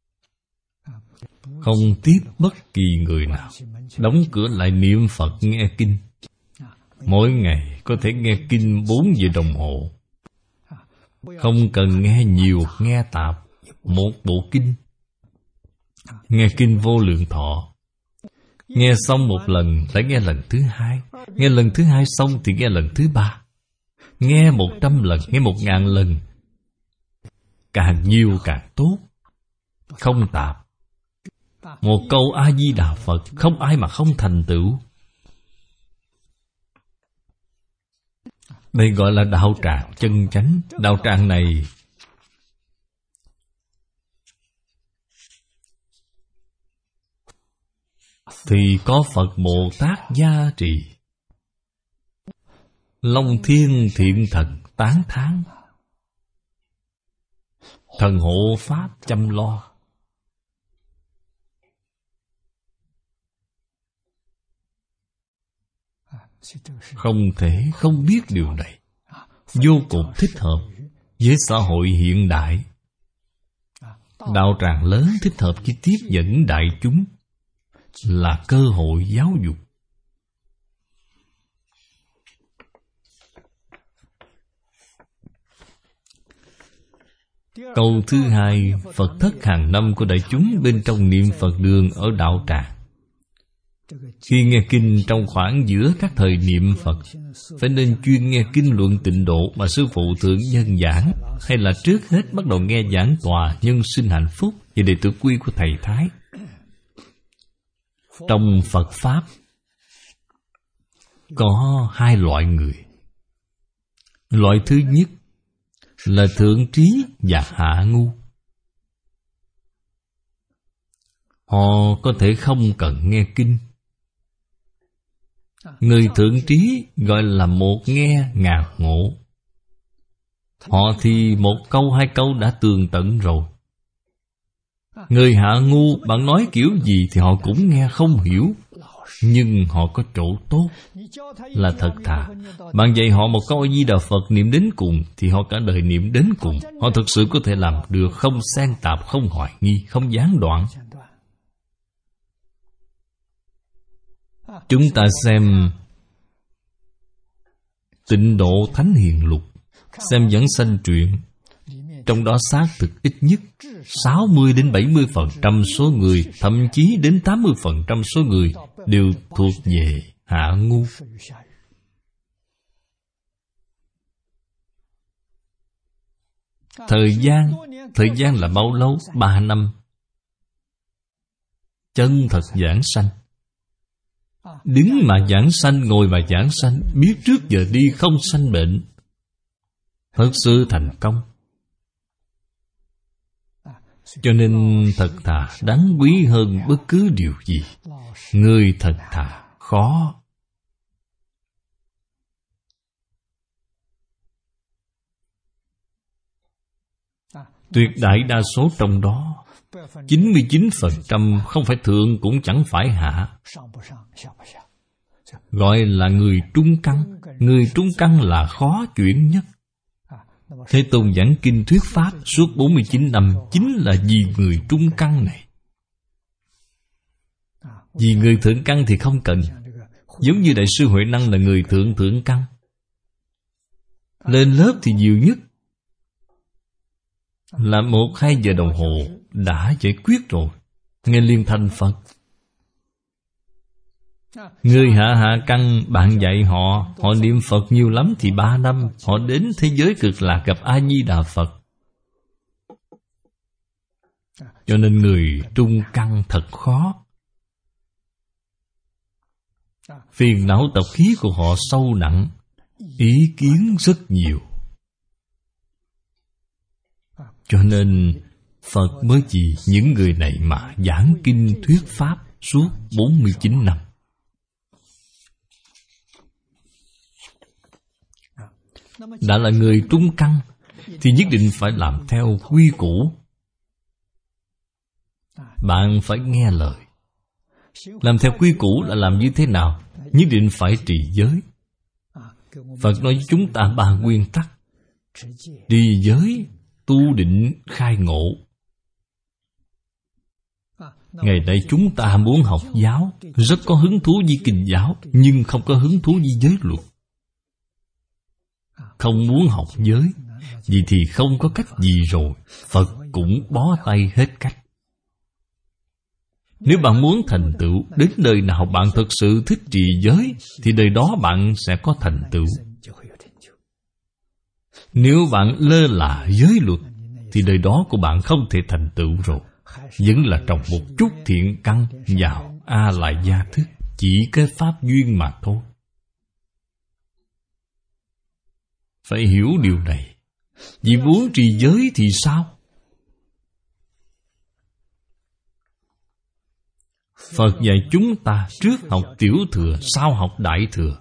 không tiếp bất kỳ người nào, đóng cửa lại niệm Phật nghe kinh. Mỗi ngày có thể nghe kinh bốn giờ đồng hồ. Không cần nghe nhiều, nghe tạp. Một bộ kinh. Nghe kinh Vô Lượng Thọ. Nghe xong một lần lại nghe lần thứ hai. Nghe lần thứ hai xong thì nghe lần thứ ba. Nghe một trăm lần, nghe một ngàn lần. Càng nhiều càng tốt. Không tạp. Một câu A-di-đà Phật, không ai mà không thành tựu. Đây gọi là đạo tràng chân chánh. Đạo tràng này thì có Phật Bồ Tát gia trì, Long Thiên Thiện Thần tán thán, thần hộ pháp chăm lo. Không thể không biết điều này. Vô cùng thích hợp với xã hội hiện đại. Đạo tràng lớn thích hợp với tiếp dẫn đại chúng, là cơ hội giáo dục. Câu thứ hai, Phật thất hàng năm của đại chúng bên trong niệm Phật đường ở đạo tràng. Khi nghe kinh trong khoảng giữa các thời niệm Phật, phải nên chuyên nghe kinh luận tịnh độ mà sư phụ thượng nhân giảng, hay là trước hết bắt đầu nghe giảng tòa nhân sinh hạnh phúc và đệ tử quy của thầy Thái. Trong Phật Pháp có hai loại người. Loại thứ nhất là thượng trí và hạ ngu. Họ có thể không cần nghe kinh. Người thượng trí gọi là một nghe ngàn ngộ. Họ thì một câu hai câu đã tường tận rồi. Người hạ ngu, bạn nói kiểu gì thì họ cũng nghe không hiểu. Nhưng họ có chỗ tốt là thật thà. Bạn dạy họ một câu A-di-đà Phật niệm đến cùng, thì họ cả đời niệm đến cùng. Họ thực sự có thể làm được, không xen tạp, không hoài nghi, không gián đoạn. Chúng ta xem Tịnh Độ Thánh Hiền Lục, xem Dẫn Sanh Truyện. Trong đó xác thực ít nhất sáu mươi đến bảy mươi phần trăm số người, thậm chí đến tám mươi phần trăm số người đều thuộc về hạ ngu. Thời gian, thời gian là bao lâu? Ba năm. Chân thật giảng sanh. Đứng mà giảng sanh, ngồi mà giảng sanh, biết trước giờ đi không sanh bệnh. Thật sự thành công. Cho nên thật thà đáng quý hơn bất cứ điều gì. Người thật thà khó. Tuyệt đại đa số trong đó, chín mươi chín phần trăm không phải thượng cũng chẳng phải hạ. Gọi là người trung căn. Người trung căn là khó chuyển nhất. Thế Tôn giảng kinh thuyết pháp suốt bốn mươi chín năm chính là vì người trung căn này. Vì người thượng căn thì không cần. Giống như Đại sư Huệ Năng là người thượng thượng căn. Lên lớp thì nhiều nhất là một hai giờ đồng hồ đã giải quyết rồi, nghe liền thành Phật. Người hạ hạ căn, bạn dạy họ, họ niệm Phật nhiều lắm thì ba năm, họ đến thế giới cực lạc gặp A-di-đà Phật. Cho nên người trung căn thật khó. Phiền não tập khí của họ sâu nặng, ý kiến rất nhiều. Cho nên Phật mới vì những người này mà giảng kinh thuyết pháp suốt bốn mươi chín năm. Đã là người trung căn thì nhất định phải làm theo quy củ. Bạn phải nghe lời. Làm theo quy củ là làm như thế nào? Nhất định phải trì giới. Phật nói với chúng ta ba nguyên tắc: trì giới, tu định, khai ngộ. Ngày nay chúng ta muốn học giáo, rất có hứng thú với kinh giáo, nhưng không có hứng thú với giới luật. Không muốn học giới, vì thì không có cách gì rồi. Phật cũng bó tay hết cách. Nếu bạn muốn thành tựu, đến đời nào bạn thật sự thích trì giới, thì đời đó bạn sẽ có thành tựu. Nếu bạn lơ là giới luật, thì đời đó của bạn không thể thành tựu rồi. Vẫn là trồng một chút thiện căn vào A-lại gia thức, chỉ cái pháp duyên mà thôi. Phải hiểu điều này. Vì muốn trì giới thì sao? Phật dạy chúng ta trước học tiểu thừa, sau học đại thừa.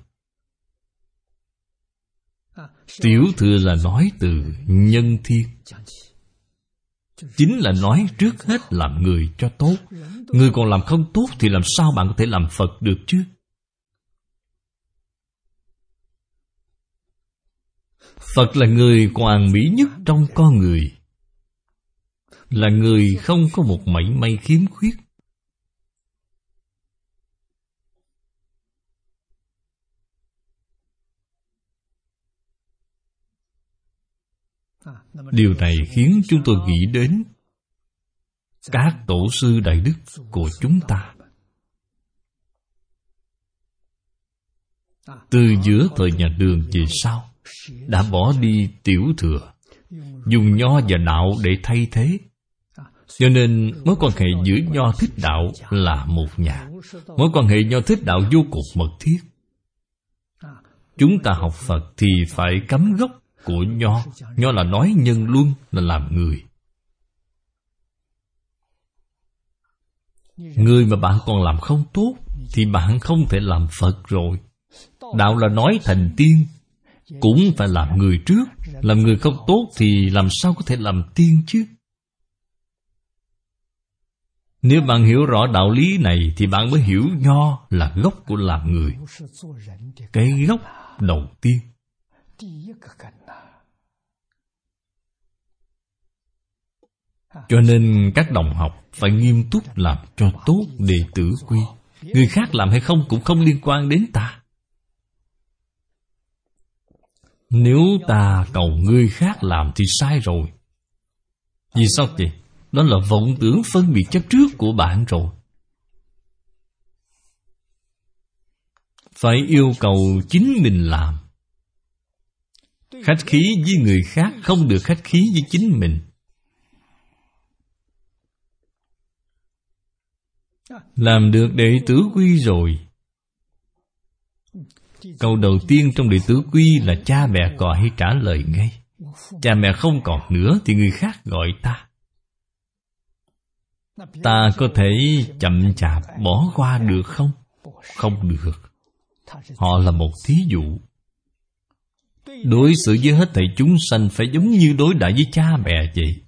Tiểu thừa là nói từ nhân thiên, chính là nói trước hết làm người cho tốt. Người còn làm không tốt thì làm sao bạn có thể làm Phật được chứ? Phật là người hoàn mỹ nhất trong con người, là người không có một mảy may khiếm khuyết. Điều này khiến chúng tôi nghĩ đến các tổ sư đại đức của chúng ta. Từ giữa thời nhà Đường về sau, đã bỏ đi tiểu thừa, dùng nho và đạo để thay thế. Cho nên mối quan hệ giữa nho thích đạo là một nhà. Mối quan hệ nho thích đạo vô cùng mật thiết. Chúng ta học Phật thì phải cắm gốc của nho. Nho là nói nhân luân, là làm người. Người mà bạn còn làm không tốt thì bạn không thể làm Phật rồi. Đạo là nói thành tiên, cũng phải làm người trước. Làm người không tốt thì làm sao có thể làm tiên chứ? Nếu bạn hiểu rõ đạo lý này thì bạn mới hiểu nho là gốc của làm người. Cái gốc đầu tiên. Cho nên các đồng học phải nghiêm túc làm cho tốt đệ tử quy. Người khác làm hay không cũng không liên quan đến ta. Nếu ta cầu người khác làm thì sai rồi. Vì sao vậy? Đó là vọng tưởng phân biệt chấp trước của bạn rồi. Phải yêu cầu chính mình làm. Khách khí với người khác không được khách khí với chính mình. Làm được đệ tử quy rồi. Câu đầu tiên trong đệ tử quy là cha mẹ gọi trả lời ngay. Cha mẹ không còn nữa thì người khác gọi ta. Ta có thể chậm chạp bỏ qua được không? Không được. Họ là một thí dụ. Đối xử với hết thảy chúng sanh phải giống như đối đãi với cha mẹ vậy.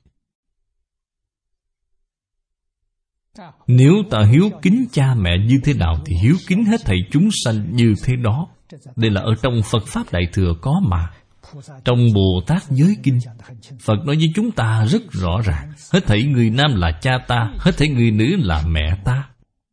Nếu ta hiếu kính cha mẹ như thế nào thì hiếu kính hết thảy chúng sanh như thế đó. Đây là ở trong Phật Pháp Đại Thừa có mà. Trong Bồ Tát Giới Kinh, Phật nói với chúng ta rất rõ ràng. Hết thảy người nam là cha ta, hết thảy người nữ là mẹ ta.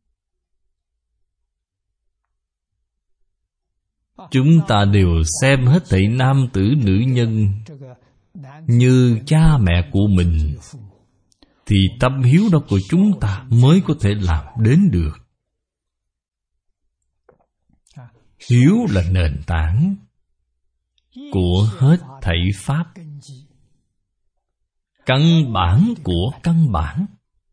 Chúng ta đều xem hết thảy nam tử nữ nhân như cha mẹ của mình, thì tâm hiếu đó của chúng ta mới có thể làm đến được. Hiếu là nền tảng của hết thảy pháp, căn bản của căn bản.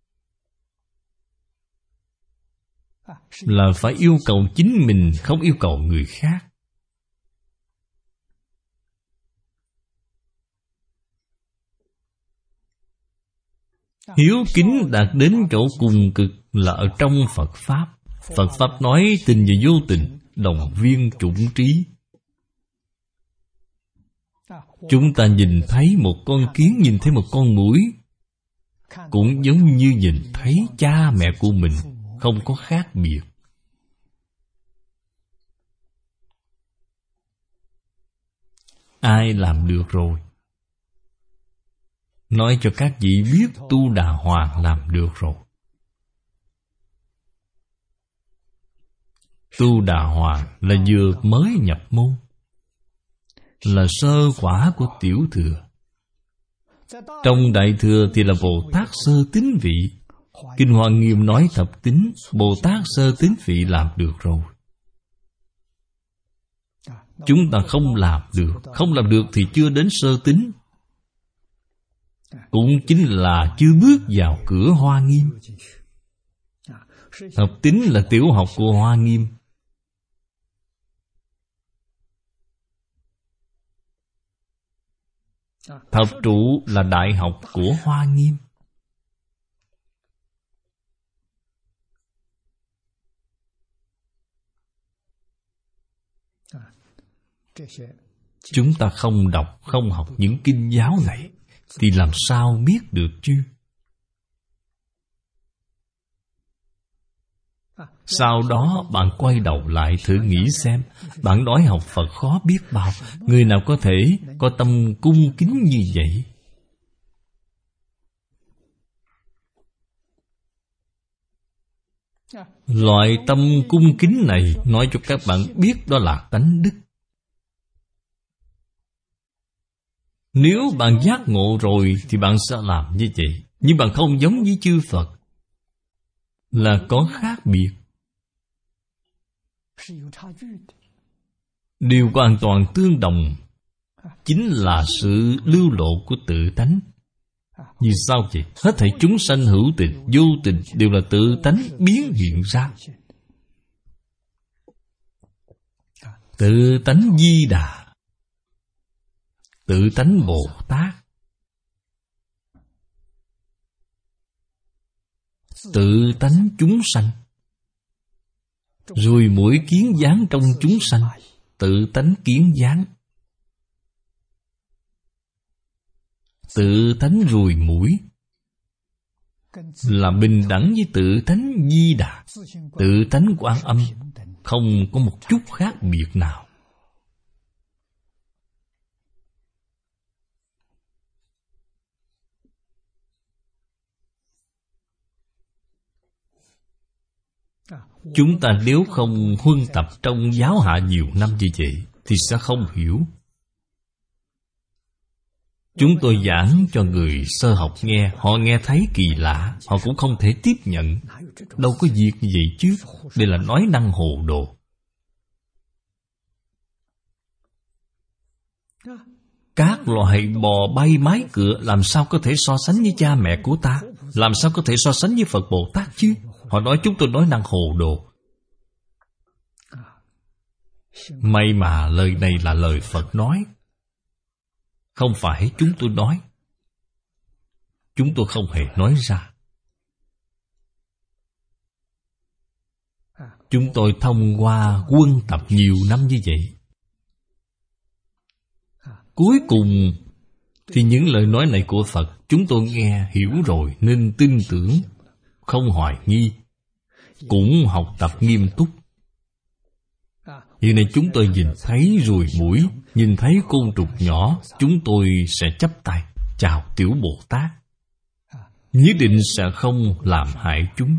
Là phải yêu cầu chính mình, không yêu cầu người khác. Hiếu kính đạt đến chỗ cùng cực là ở trong Phật Pháp. Phật Pháp nói tình và vô tình, đồng viên chủng trí. Chúng ta nhìn thấy một con kiến, nhìn thấy một con muỗi, cũng giống như nhìn thấy cha mẹ của mình, không có khác biệt. Ai làm được rồi? Nói cho các vị biết Tu Đà Hoàng làm được rồi. Tu Đà Hoàng là vừa mới nhập môn, là sơ quả của Tiểu Thừa. Trong Đại Thừa thì là Bồ Tát sơ tín vị. Kinh Hoa Nghiêm nói thập tín, Bồ Tát sơ tín vị làm được rồi. Chúng ta không làm được. Không làm được thì chưa đến sơ tín, cũng chính là chưa bước vào cửa Hoa Nghiêm. Thập tín là tiểu học của Hoa Nghiêm. Thập trụ là đại học của Hoa Nghiêm. Chúng ta không đọc, không học những kinh giáo này thì làm sao biết được chứ? Sau đó bạn quay đầu lại thử nghĩ xem, bạn nói học Phật khó biết bao, người nào có thể có tâm cung kính như vậy? Loại tâm cung kính này nói cho các bạn biết đó là tánh đức. Nếu bạn giác ngộ rồi thì bạn sẽ làm như vậy. Nhưng bạn không giống với chư Phật, là có khác biệt. Điều hoàn toàn tương đồng chính là sự lưu lộ của tự tánh. Vì sao vậy? Hết thảy chúng sanh hữu tình, vô tình đều là tự tánh biến hiện ra. Tự tánh Di Đà, tự tánh Bồ Tát, tự tánh chúng sanh. Rồi mỗi kiến dáng trong chúng sanh, tự tánh kiến dáng. Tự tánh ruồi mũi là bình đẳng với tự tánh Di Đà, tự tánh Quan Âm, không có một chút khác biệt nào. Chúng ta nếu không huân tập trong giáo hạ nhiều năm như vậy thì sẽ không hiểu. Chúng tôi giảng cho người sơ học nghe, họ nghe thấy kỳ lạ, họ cũng không thể tiếp nhận. Đâu có việc như vậy chứ, đây là nói năng hồ đồ. Các loài bò bay mái cựa làm sao có thể so sánh với cha mẹ của ta? Làm sao có thể so sánh với Phật Bồ Tát chứ? Họ nói chúng tôi nói năng hồ đồ. May mà lời này là lời Phật nói, không phải chúng tôi nói. Chúng tôi không hề nói ra. Chúng tôi thông qua quân tập nhiều năm như vậy, cuối cùng thì những lời nói này của Phật chúng tôi nghe hiểu rồi nên tin tưởng, không hoài nghi, cũng học tập nghiêm túc. Hiện nay chúng tôi nhìn thấy ruồi muỗi, nhìn thấy côn trùng nhỏ, chúng tôi sẽ chắp tay chào Tiểu Bồ Tát, nhất định sẽ không làm hại chúng.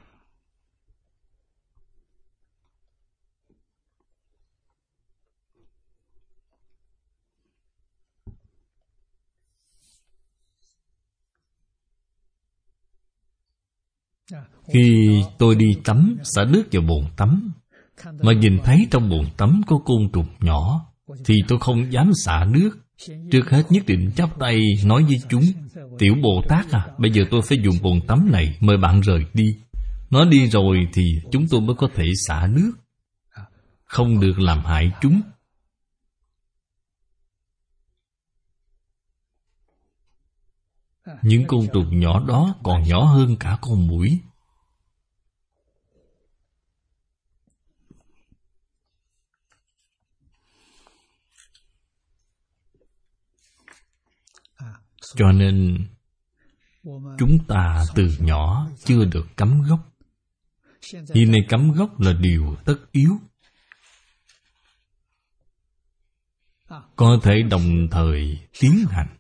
Khi tôi đi tắm, xả nước vào bồn tắm, mà nhìn thấy trong bồn tắm có côn trùng nhỏ, thì tôi không dám xả nước. Trước hết nhất định chắp tay nói với chúng: Tiểu Bồ Tát à, bây giờ tôi phải dùng bồn tắm này, mời bạn rời đi. Nó đi rồi thì chúng tôi mới có thể xả nước, không được làm hại chúng. Những côn trùng nhỏ đó còn nhỏ hơn cả con muỗi. Cho nên chúng ta từ nhỏ chưa được cắm gốc. Hiện nay cắm gốc là điều tất yếu. Có thể đồng thời tiến hành.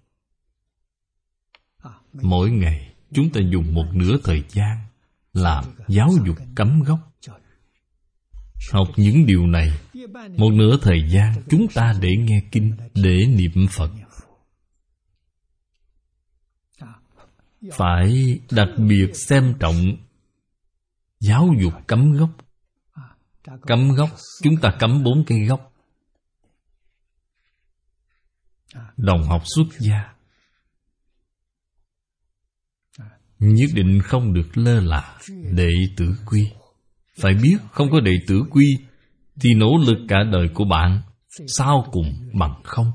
Mỗi ngày chúng ta dùng một nửa thời gian làm giáo dục cắm gốc. Học những điều này, một nửa thời gian chúng ta để nghe kinh, để niệm Phật. Phải đặc biệt xem trọng giáo dục cắm gốc. Cắm gốc, chúng ta cắm bốn cây gốc. Đồng học xuất gia nhất định không được lơ là đệ tử quy. Phải biết không có đệ tử quy thì nỗ lực cả đời của bạn sau cùng bằng không.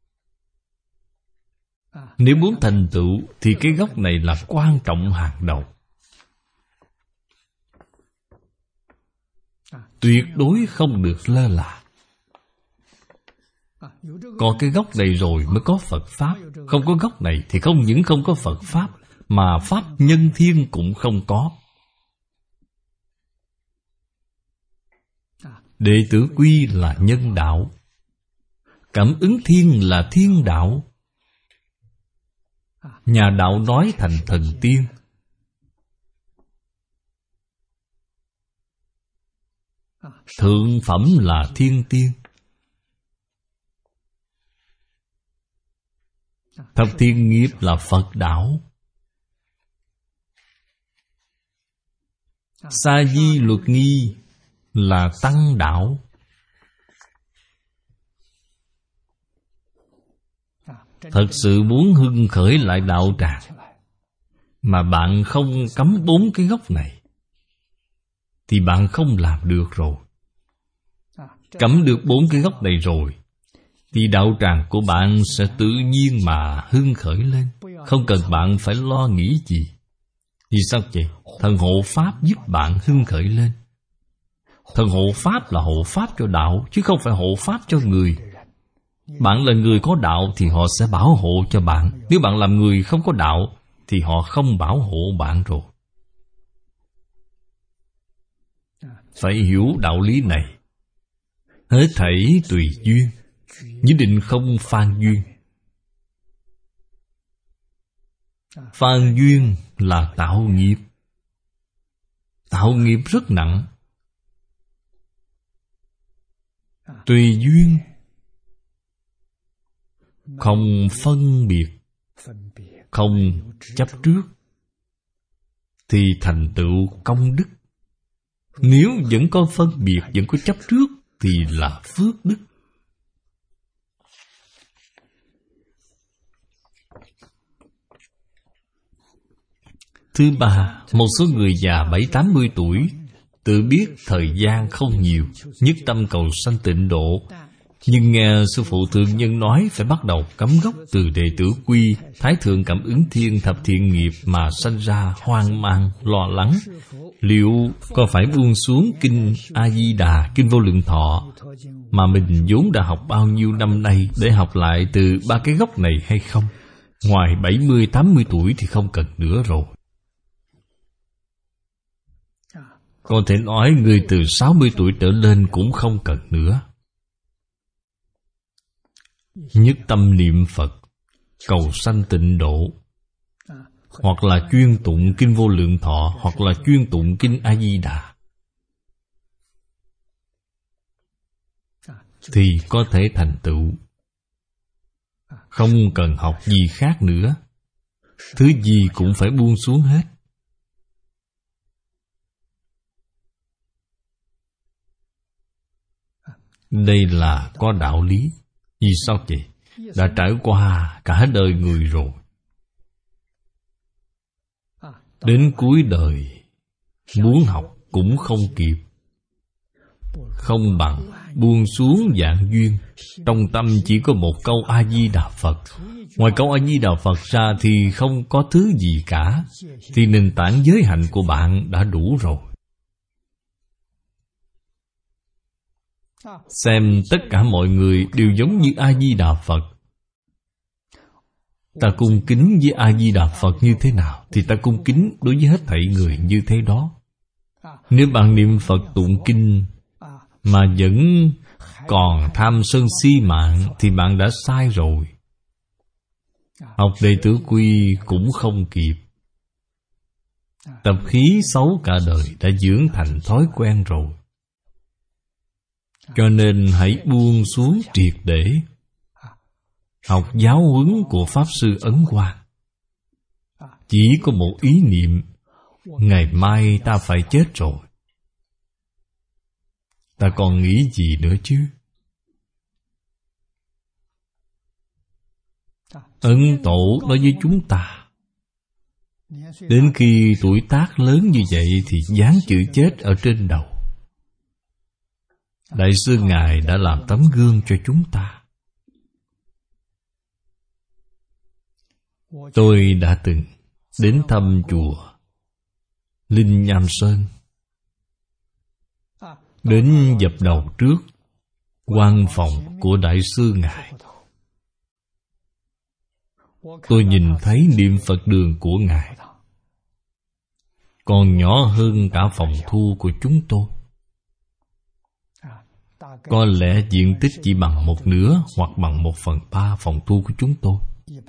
Nếu muốn thành tựu thì cái gốc này là quan trọng hàng đầu. Tuyệt đối không được lơ là. Có cái gốc này rồi mới có Phật Pháp. Không có gốc này thì không những không có Phật Pháp, mà Pháp nhân thiên cũng không có. Đệ tử quy là nhân đạo, cảm ứng thiên là thiên đạo. Nhà đạo nói thành thần tiên. Thượng phẩm là thiên tiên. Thập thiên nghiệp là Phật đạo. Sa di luật nghi là tăng đạo. Thật sự muốn hưng khởi lại đạo tràng mà bạn không cắm bốn cái gốc này thì bạn không làm được rồi. Cắm được bốn cái gốc này rồi thì đạo tràng của bạn sẽ tự nhiên mà hưng khởi lên. Không cần bạn phải lo nghĩ gì. Vì sao vậy? Thần hộ Pháp giúp bạn hưng khởi lên. Thần hộ Pháp là hộ Pháp cho đạo, chứ không phải hộ Pháp cho người. Bạn là người có đạo thì họ sẽ bảo hộ cho bạn. Nếu bạn làm người không có đạo thì họ không bảo hộ bạn rồi. Phải hiểu đạo lý này. Hết thảy tùy duyên, nhất định không phan duyên. Phan duyên là tạo nghiệp. Tạo nghiệp rất nặng. Tùy duyên, không phân biệt, không chấp trước thì thành tựu công đức. Nếu vẫn có phân biệt, vẫn có chấp trước thì là phước đức. Thứ ba, một số người già bảy tám mươi tuổi tự biết thời gian không nhiều, nhất tâm cầu sanh tịnh độ, nhưng nghe sư phụ thượng nhân nói phải bắt đầu cắm gốc từ đệ tử quy, thái thượng cảm ứng thiên thập thiện nghiệp mà sanh ra hoang mang, lo lắng. Liệu có phải buông xuống kinh A-di-đà, kinh Vô Lượng Thọ mà mình vốn đã học bao nhiêu năm nay để học lại từ ba cái gốc này hay không? Ngoài bảy mươi tám mươi tuổi thì không cần nữa rồi. Có thể nói người từ sáu mươi tuổi trở lên cũng không cần nữa. Nhất tâm niệm Phật, cầu sanh tịnh độ, hoặc là chuyên tụng kinh Vô Lượng Thọ, hoặc là chuyên tụng kinh A-di-đà, thì có thể thành tựu. Không cần học gì khác nữa. Thứ gì cũng phải buông xuống hết. Đây là có đạo lý. Vì sao vậy? Đã trải qua cả đời người rồi. Đến cuối đời muốn học cũng không kịp. Không bằng buông xuống dạng duyên. Trong tâm chỉ có một câu A-di-đà Phật. Ngoài câu A-di-đà Phật ra thì không có thứ gì cả. Thì nền tảng giới hạnh của bạn đã đủ rồi. Xem tất cả mọi người đều giống như A-di-đà Phật. Ta cung kính với A-di-đà Phật như thế nào thì ta cung kính đối với hết thảy người như thế đó. Nếu bạn niệm Phật tụng kinh mà vẫn còn tham sân si mạng thì bạn đã sai rồi. Học đệ tử quy cũng không kịp. Tập khí xấu cả đời đã dưỡng thành thói quen rồi. Cho nên hãy buông xuống triệt để. Học giáo huấn của Pháp Sư Ấn Quang, chỉ có một ý niệm: ngày mai ta phải chết rồi, ta còn nghĩ gì nữa chứ? Ấn Tổ nói với chúng ta, đến khi tuổi tác lớn như vậy thì dán chữ chết ở trên đầu. Đại sư Ngài đã làm tấm gương cho chúng ta. Tôi đã từng đến thăm chùa Linh Nham Sơn. Đến dập đầu trước quan phòng của Đại sư Ngài, tôi nhìn thấy niệm Phật đường của Ngài còn nhỏ hơn cả phòng thu của chúng tôi. Có lẽ diện tích chỉ bằng một nửa hoặc bằng một phần ba phòng thu của chúng tôi.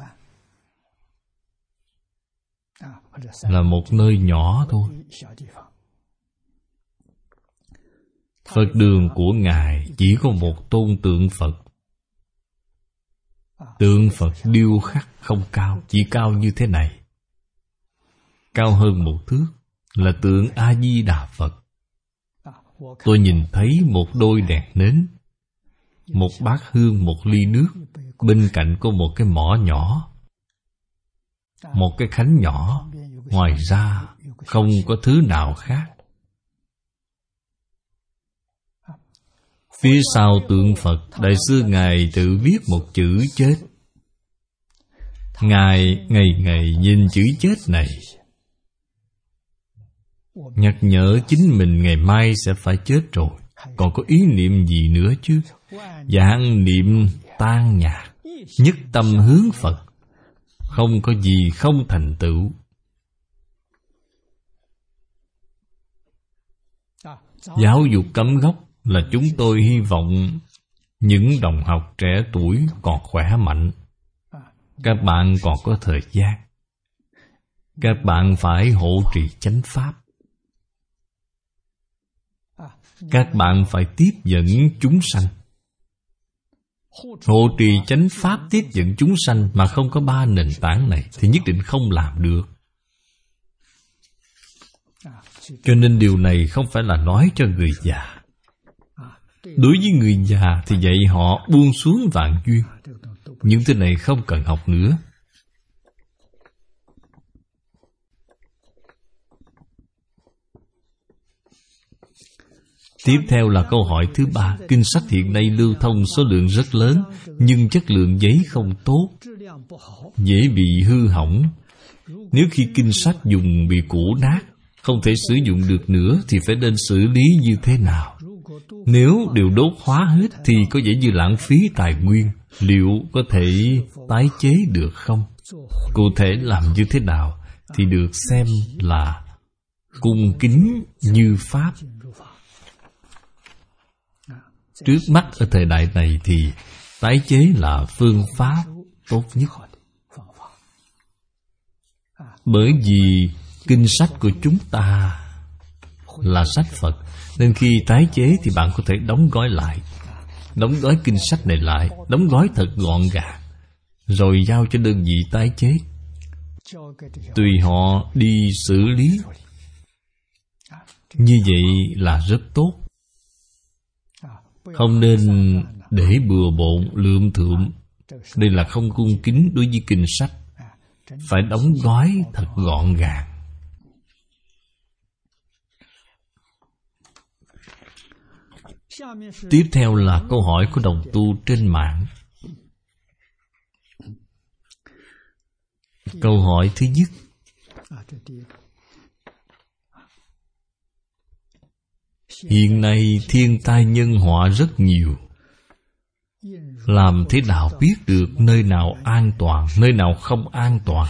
Là một nơi nhỏ thôi. Phật đường của Ngài chỉ có một tôn tượng Phật. Tượng Phật điêu khắc không cao, chỉ cao như thế này. Cao hơn một thước là tượng A-di-đà Phật. Tôi nhìn thấy một đôi đèn nến, một bát hương, một ly nước, bên cạnh có một cái mõ nhỏ, một cái khánh nhỏ. Ngoài ra không có thứ nào khác. Phía sau tượng Phật, Đại sư Ngài tự viết một chữ chết. Ngài ngày ngày nhìn chữ chết này, nhắc nhở chính mình ngày mai sẽ phải chết rồi. Còn có ý niệm gì nữa chứ? Vạn niệm tan nhạt, nhất tâm hướng Phật, không có gì không thành tựu. Giáo dục cắm gốc là chúng tôi hy vọng những đồng học trẻ tuổi còn khỏe mạnh. Các bạn còn có thời gian, các bạn phải hộ trì chánh pháp. Các bạn phải tiếp dẫn chúng sanh. Hộ trì chánh pháp, tiếp dẫn chúng sanh mà không có ba nền tảng này thì nhất định không làm được. Cho nên điều này không phải là nói cho người già. Đối với người già thì dạy họ buông xuống vạn duyên. Những thứ này không cần học nữa. Tiếp theo là câu hỏi thứ ba. Kinh sách hiện nay lưu thông số lượng rất lớn, nhưng chất lượng giấy không tốt, dễ bị hư hỏng. Nếu khi kinh sách dùng bị cũ nát, không thể sử dụng được nữa, thì phải nên xử lý như thế nào? Nếu đều đốt hóa hết thì có vẻ như lãng phí tài nguyên. Liệu có thể tái chế được không? Cụ thể làm như thế nào thì được xem là cung kính như Pháp. Trước mắt ở thời đại này thì tái chế là phương pháp tốt nhất. Bởi vì kinh sách của chúng ta là sách Phật, nên khi tái chế thì bạn có thể đóng gói lại, đóng gói kinh sách này lại, đóng gói thật gọn gàng, rồi giao cho đơn vị tái chế, tùy họ đi xử lý. Như vậy là rất tốt. Không nên để bừa bộn lượm thượm. Đây là không cung kính đối với kinh sách. Phải đóng gói thật gọn gàng. Tiếp theo là câu hỏi của đồng tu trên mạng. Câu hỏi thứ nhất: hiện nay thiên tai nhân họa rất nhiều, làm thế nào biết được nơi nào an toàn, nơi nào không an toàn?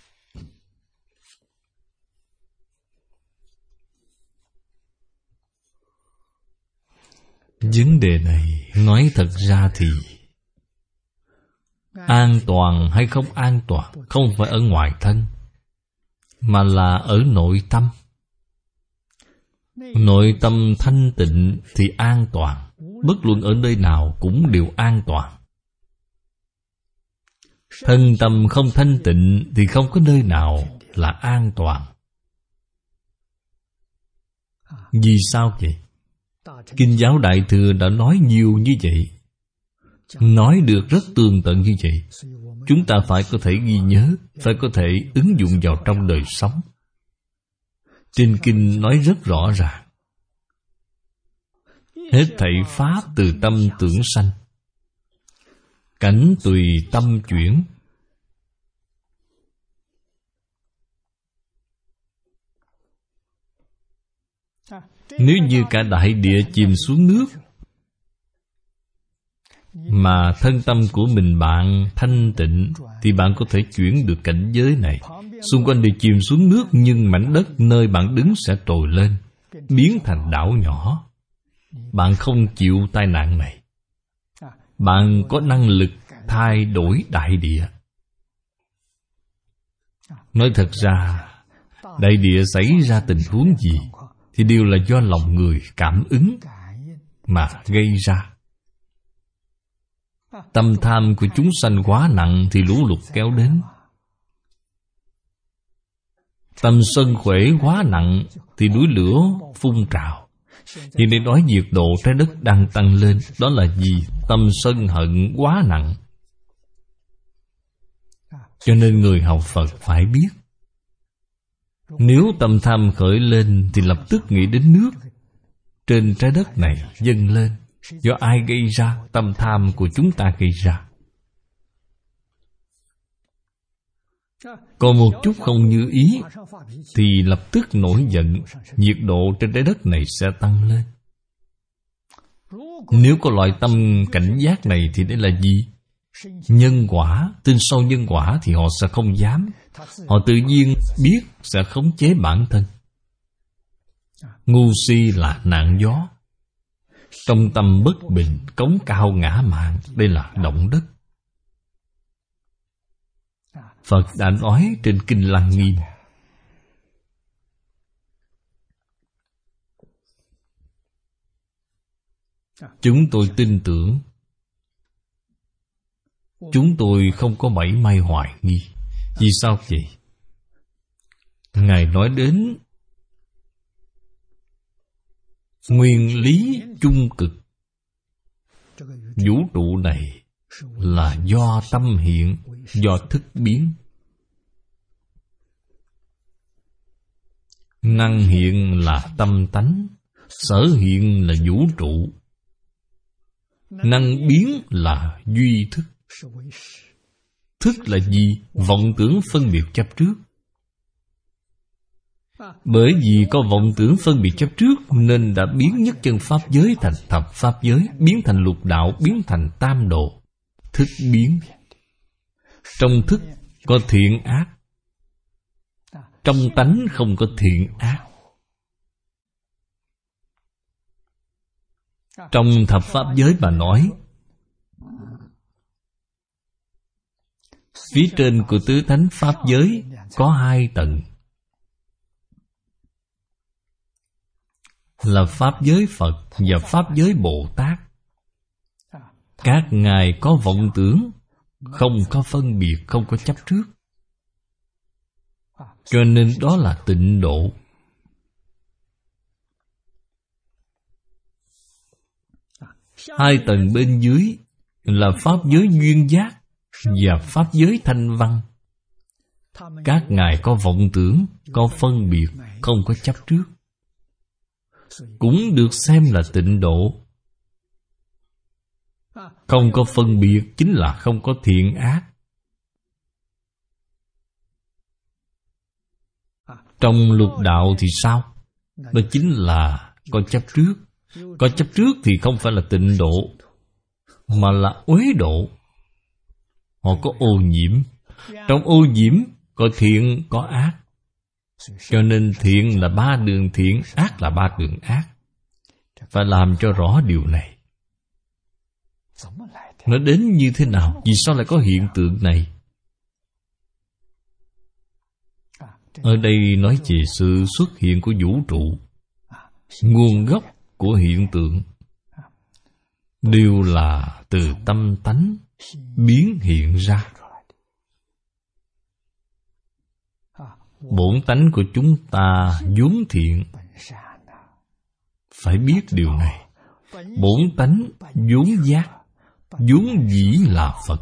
Vấn đề này nói thật ra thì an toàn hay không an toàn không phải ở ngoài thân, mà là ở nội tâm. Nội tâm thanh tịnh thì an toàn. bất luận ở nơi nào cũng đều an toàn. Thân tâm không thanh tịnh thì không có nơi nào là an toàn. Vì sao vậy? Kinh giáo Đại Thừa đã nói nhiều như vậy, nói được rất tường tận như vậy. Chúng ta phải có thể ghi nhớ, phải có thể ứng dụng vào trong đời sống. Trên kinh nói rất rõ ràng: hết thảy pháp từ tâm tưởng sanh, cảnh tùy tâm chuyển. Nếu như cả đại địa chìm xuống nước, mà thân tâm của mình bạn thanh tịnh, thì bạn có thể chuyển được cảnh giới này. Xung quanh đều chìm xuống nước, nhưng mảnh đất nơi bạn đứng sẽ trồi lên, biến thành đảo nhỏ. Bạn không chịu tai nạn này. Bạn có năng lực thay đổi đại địa. Nói thật ra, đại địa xảy ra tình huống gì thì đều là do lòng người cảm ứng mà gây ra. Tâm tham của chúng sanh quá nặng thì lũ lụt kéo đến. Tâm sân khỏe quá nặng thì núi lửa phun trào. Hiện nay nói nhiệt độ trái đất đang tăng lên, đó là gì? Tâm sân hận quá nặng. Cho nên người học Phật phải biết, nếu tâm tham khởi lên thì lập tức nghĩ đến nước trên trái đất này dâng lên. Do ai gây ra? Tâm tham của chúng ta gây ra. Còn một chút không như ý thì lập tức nổi giận, nhiệt độ trên trái đất này sẽ tăng lên. Nếu có loại tâm cảnh giác này thì đây là gì? Nhân quả. Tin sâu nhân quả thì họ sẽ không dám. Họ tự nhiên biết sẽ khống chế bản thân. Ngu si là nạn gió, trong tâm bất bình, cống cao ngã mạn. Đây là động đất. Phật đã nói trên Kinh Lăng Nghiêm: chúng tôi tin tưởng, chúng tôi không có mảy may hoài nghi. Vì sao vậy? Ngài nói đến nguyên lý chung cực. Vũ trụ này là do tâm hiện, do thức biến. Năng hiện là tâm tánh, sở hiện là vũ trụ, năng biến là duy thức. Thức là gì? Vọng tưởng phân biệt chấp trước. Bởi vì có vọng tưởng phân biệt chấp trước nên đã biến nhất chân pháp giới thành thập pháp giới, biến thành lục đạo, biến thành tam độ. Thức biến. Trong thức có thiện ác, trong tánh không có thiện ác. Trong thập pháp giới mà nói, phía trên của tứ thánh pháp giới có hai tầng, là pháp giới Phật và pháp giới Bồ Tát. Các ngài có vọng tưởng, không có phân biệt, không có chấp trước. Cho nên đó là tịnh độ. Hai tầng bên dưới là pháp giới duyên giác và pháp giới thanh văn. Các ngài có vọng tưởng, có phân biệt, không có chấp trước, cũng được xem là tịnh độ. Không có phân biệt chính là không có thiện ác. Trong lục đạo thì sao? Đó chính là có chấp trước. Có chấp trước thì không phải là tịnh độ, mà là uế độ. Họ có ô nhiễm. Trong ô nhiễm có thiện, có ác. Cho nên thiện là ba đường thiện, ác là ba đường ác. Phải làm cho rõ điều này. Nó đến như thế nào? Vì sao lại có hiện tượng này? Ở đây nói về sự xuất hiện của vũ trụ, nguồn gốc của hiện tượng. đều là từ tâm tánh biến hiện ra. Bổn tánh của chúng ta vốn thiện, phải biết điều này. Bổn tánh vốn giác, vốn dĩ là Phật.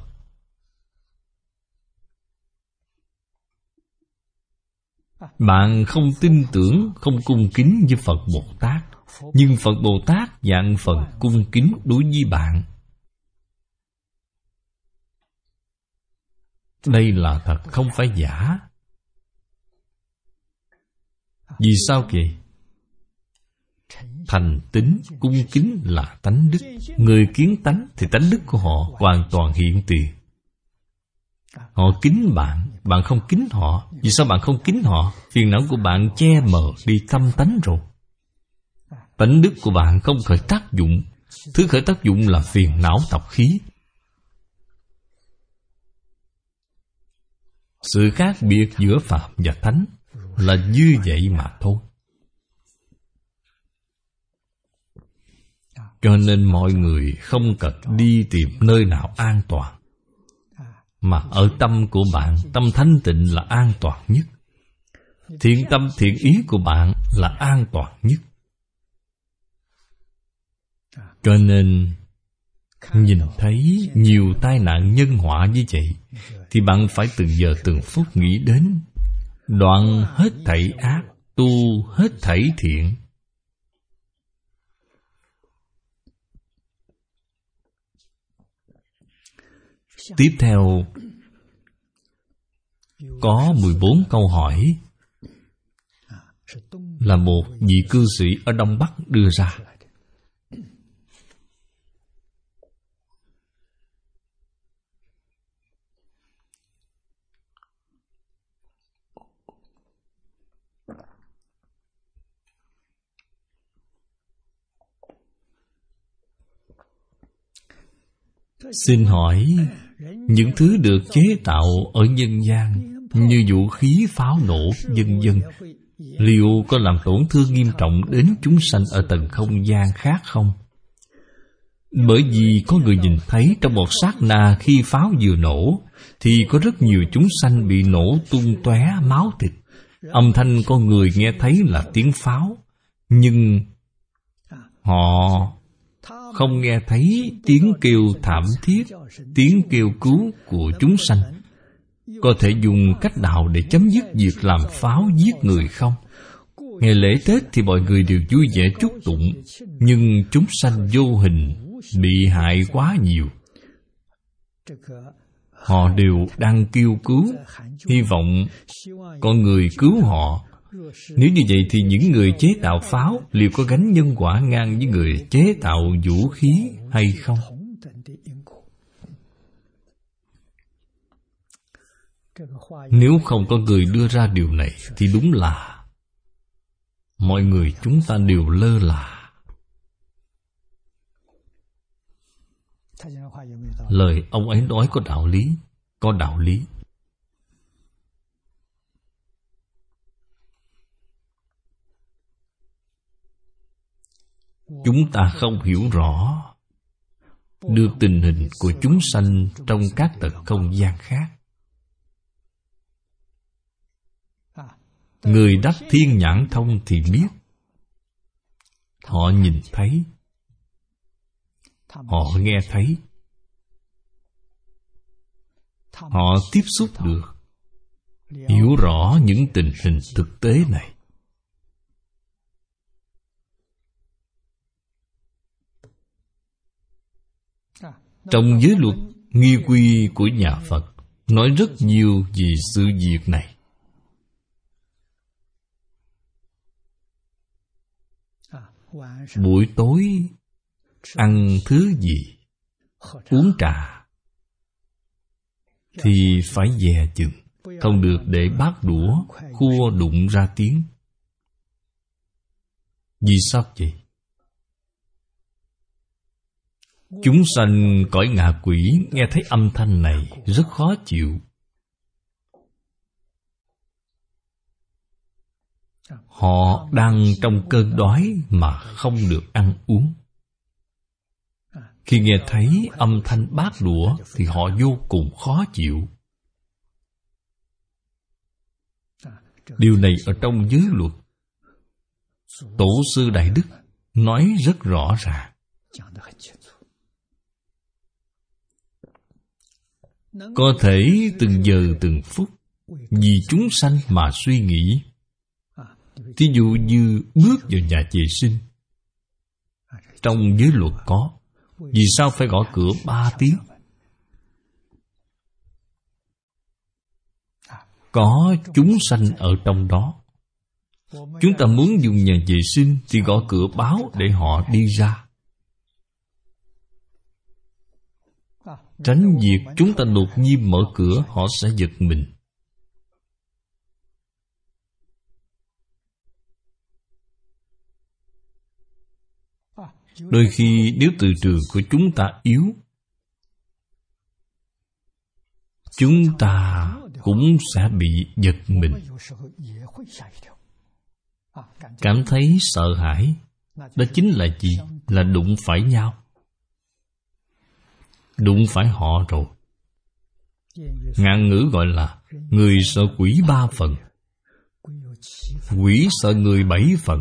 Bạn không tin tưởng, không cung kính với Phật Bồ Tát, nhưng Phật Bồ Tát vạn phần cung kính đối với bạn. Đây là thật, không phải giả. Vì sao vậy? Thành tín, cung kính là tánh đức. Người kiến tánh thì tánh đức của họ hoàn toàn hiện tiền. Họ kính bạn, bạn không kính họ. Vì sao bạn không kính họ? Phiền não của bạn che mờ đi tâm tánh rồi. Tánh đức của bạn không khởi tác dụng. Thứ khởi tác dụng là phiền não tập khí. Sự khác biệt giữa Phạm và Thánh là như vậy mà thôi. Cho nên mọi người không cần đi tìm nơi nào an toàn, mà ở tâm của bạn, tâm thanh tịnh là an toàn nhất. Thiện tâm thiện ý của bạn là an toàn nhất. Cho nên nhìn thấy nhiều tai nạn nhân họa như vậy, thì bạn phải từng giờ từng phút nghĩ đến đoạn hết thảy ác, tu hết thảy thiện. Tiếp theo có mười bốn câu hỏi là một vị cư sĩ ở Đông Bắc đưa ra. Xin hỏi, những thứ được chế tạo ở nhân gian như vũ khí, pháo nổ, vân vân, liệu có làm tổn thương nghiêm trọng đến chúng sanh ở tầng không gian khác không? Bởi vì có người nhìn thấy trong một sát na khi pháo vừa nổ, thì có rất nhiều chúng sanh bị nổ tung tóe máu thịt. Âm thanh con người nghe thấy là tiếng pháo, nhưng họ không nghe thấy tiếng kêu thảm thiết, tiếng kêu cứu của chúng sanh. Có thể dùng cách nào để chấm dứt việc làm pháo giết người không? Ngày lễ Tết thì mọi người đều vui vẻ chúc tụng, nhưng chúng sanh vô hình bị hại quá nhiều. Họ đều đang kêu cứu, hy vọng con người cứu họ. Nếu như vậy thì những người chế tạo pháo liệu có gánh nhân quả ngang với người chế tạo vũ khí hay không? Nếu không có người đưa ra điều này thì đúng là mọi người chúng ta đều lơ là. Lời ông ấy nói có đạo lý, có đạo lý. Chúng ta không hiểu rõ được tình hình của chúng sanh trong các tầng không gian khác. Người đắc thiên nhãn thông thì biết. Họ nhìn thấy, họ nghe thấy, họ tiếp xúc được, hiểu rõ những tình hình thực tế này. Trong giới luật nghi quy của nhà Phật nói rất nhiều về sự việc này. Buổi tối ăn thứ gì, uống trà thì phải dè chừng, không được để bát đũa khua đụng ra tiếng. Vì sao vậy? Chúng sanh cõi ngạ quỷ nghe thấy âm thanh này rất khó chịu. Họ đang trong cơn đói mà không được ăn uống. Khi nghe thấy âm thanh bát đũa thì họ vô cùng khó chịu. Điều này ở trong giới luật, Tổ sư Đại Đức nói rất rõ ràng. Có thể từng giờ từng phút vì chúng sanh mà suy nghĩ. Thí dụ như bước vào nhà vệ sinh, trong giới luật có, vì sao phải gõ cửa ba tiếng? Có chúng sanh ở trong đó. Chúng ta muốn dùng nhà vệ sinh thì gõ cửa báo để họ đi ra, tránh việc chúng ta đột nhiên mở cửa họ sẽ giật mình. Đôi khi nếu từ trường của chúng ta yếu, chúng ta cũng sẽ bị giật mình, cảm thấy sợ hãi. Đó chính là gì? Là đụng phải nhau, đụng phải họ rồi. Ngạn ngữ gọi là người sợ quỷ ba phần, quỷ sợ người bảy phần.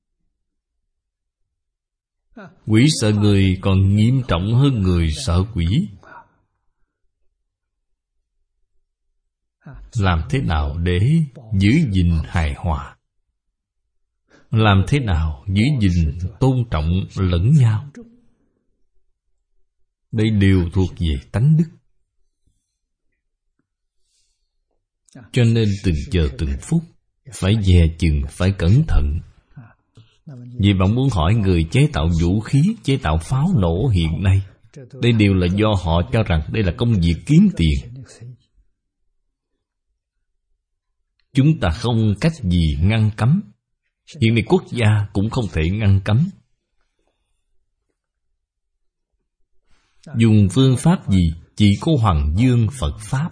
Quỷ sợ người còn nghiêm trọng hơn người sợ quỷ. Làm thế nào để giữ gìn hài hòa? Làm thế nào giữ gìn tôn trọng lẫn nhau? Đây đều thuộc về tánh đức. Cho nên từng giờ từng phút phải dè chừng, phải cẩn thận. Vì bạn muốn hỏi người chế tạo vũ khí, chế tạo pháo nổ hiện nay, đây đều là do họ cho rằng đây là công việc kiếm tiền. Chúng ta không cách gì ngăn cấm. Hiện nay quốc gia cũng không thể ngăn cấm. Dùng phương pháp gì? Chỉ có Hoàng Dương Phật Pháp,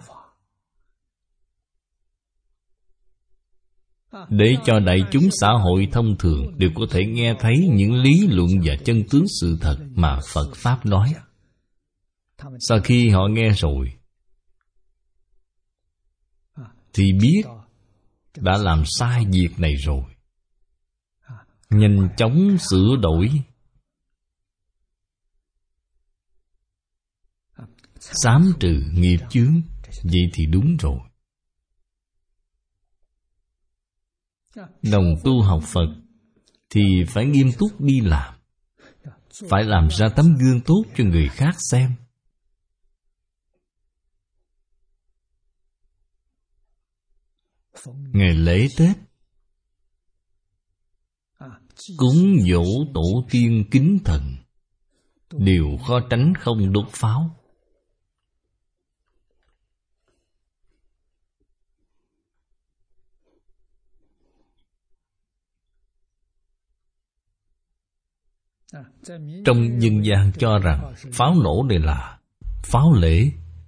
để cho đại chúng xã hội thông thường đều có thể nghe thấy những lý luận và chân tướng sự thật mà Phật Pháp nói. Sau khi họ nghe rồi thì biết đã làm sai việc này rồi, nhanh chóng sửa đổi, xám trừ nghiệp chướng. Vậy thì đúng rồi. Đồng tu học Phật thì phải nghiêm túc đi làm, phải làm ra tấm gương tốt cho người khác xem. Ngày lễ Tết, cúng dỗ tổ tiên kính thần, đều khó tránh không đốt pháo. Trong dân gian cho rằng pháo nổ này là pháo lễ,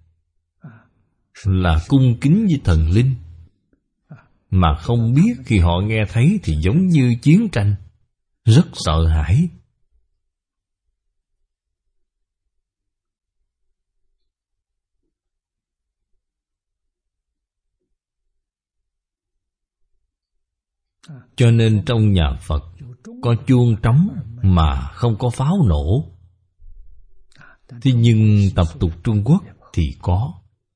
là cung kính với thần linh, mà không biết khi họ nghe thấy thì giống như chiến tranh, rất sợ hãi. Cho nên trong nhà Phật có chuông trống mà không có pháo nổ. Thế nhưng tập tục Trung Quốc thì có.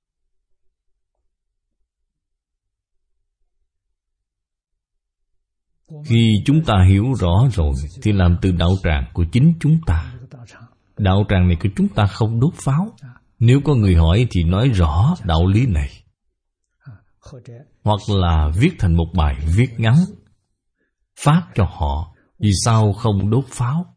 Khi chúng ta hiểu rõ rồi thì làm từ đạo tràng của chính chúng ta. Đạo tràng này của chúng ta không đốt pháo. Nếu có người hỏi thì nói rõ đạo lý này, hoặc là viết thành một bài viết ngắn phát cho họ vì sao không đốt pháo.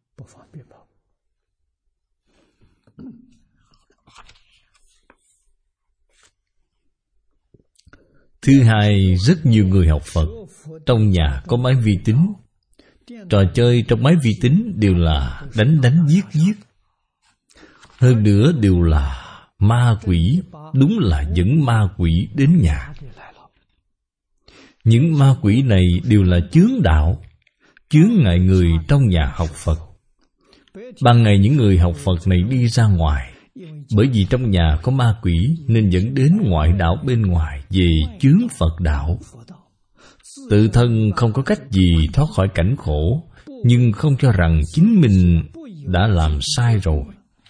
Thứ hai, rất nhiều người học Phật trong nhà có máy vi tính. Trò chơi trong máy vi tính đều là đánh đánh giết giết. Hơn nữa đều là ma quỷ. Đúng là dẫn ma quỷ đến nhà. Những ma quỷ này đều là chướng đạo, chướng ngại người trong nhà học Phật. Ban ngày những người học Phật này đi ra ngoài, bởi vì trong nhà có ma quỷ nên dẫn đến ngoại đạo bên ngoài về chướng Phật đạo. Tự thân không có cách gì thoát khỏi cảnh khổ, nhưng không cho rằng chính mình đã làm sai rồi.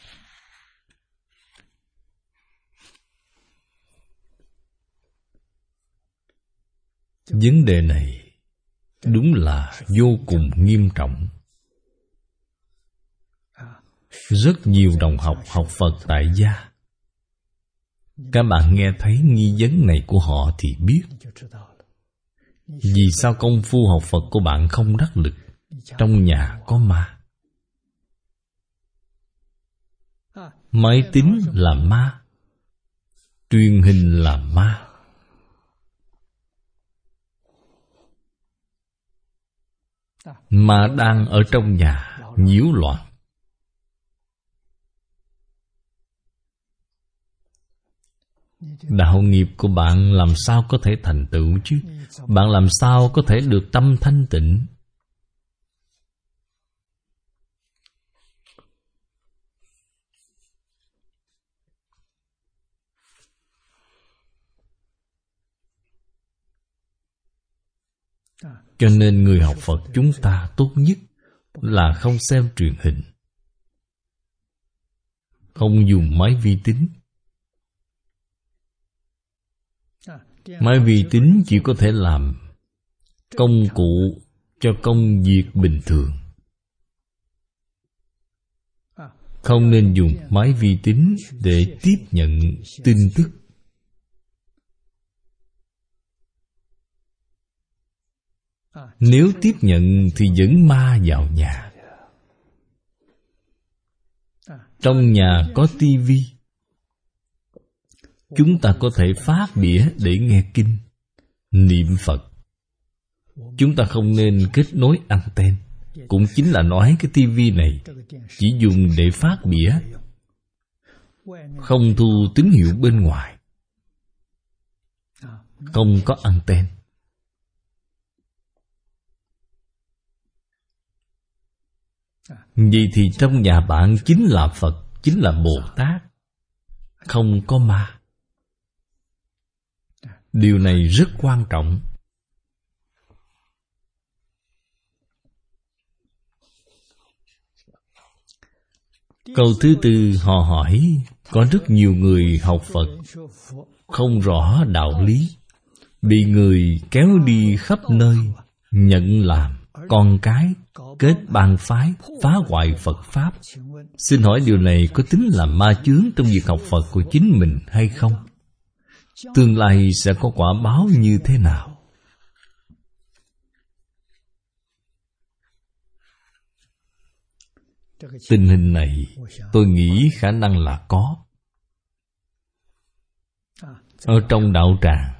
Vấn đề này đúng là vô cùng nghiêm trọng. Rất nhiều đồng học học Phật tại gia, các bạn nghe thấy nghi vấn này của họ thì biết vì sao công phu học Phật của bạn không đắc lực. Trong nhà có ma. Máy tính là ma, truyền hình là ma. Ma đang ở trong nhà nhiễu loạn. Đạo nghiệp của bạn làm sao có thể thành tựu chứ? Bạn làm sao có thể được tâm thanh tịnh? Cho nên người học Phật chúng ta tốt nhất là không xem truyền hình, không dùng máy vi tính. Máy vi tính chỉ có thể làm công cụ cho công việc bình thường. Không nên dùng máy vi tính để tiếp nhận tin tức. Nếu tiếp nhận thì dẫn ma vào nhà. Trong nhà có tivi, chúng ta có thể phá đĩa để nghe kinh, niệm Phật. Chúng ta không nên kết nối anten. Cũng chính là nói cái tivi này chỉ dùng để phát đĩa, không thu tín hiệu bên ngoài, không có anten. Vậy thì trong nhà bạn chính là Phật, chính là Bồ Tát, không có ma. Điều này rất quan trọng. Câu thứ tư họ hỏi, có rất nhiều người học Phật không rõ đạo lý, bị người kéo đi khắp nơi, nhận làm con cái, kết bang phái, phá hoại Phật Pháp. Xin hỏi điều này có tính là ma chướng trong việc học Phật của chính mình hay không? Tương lai sẽ có quả báo như thế nào? Tình hình này tôi nghĩ khả năng là có. Ở trong đạo tràng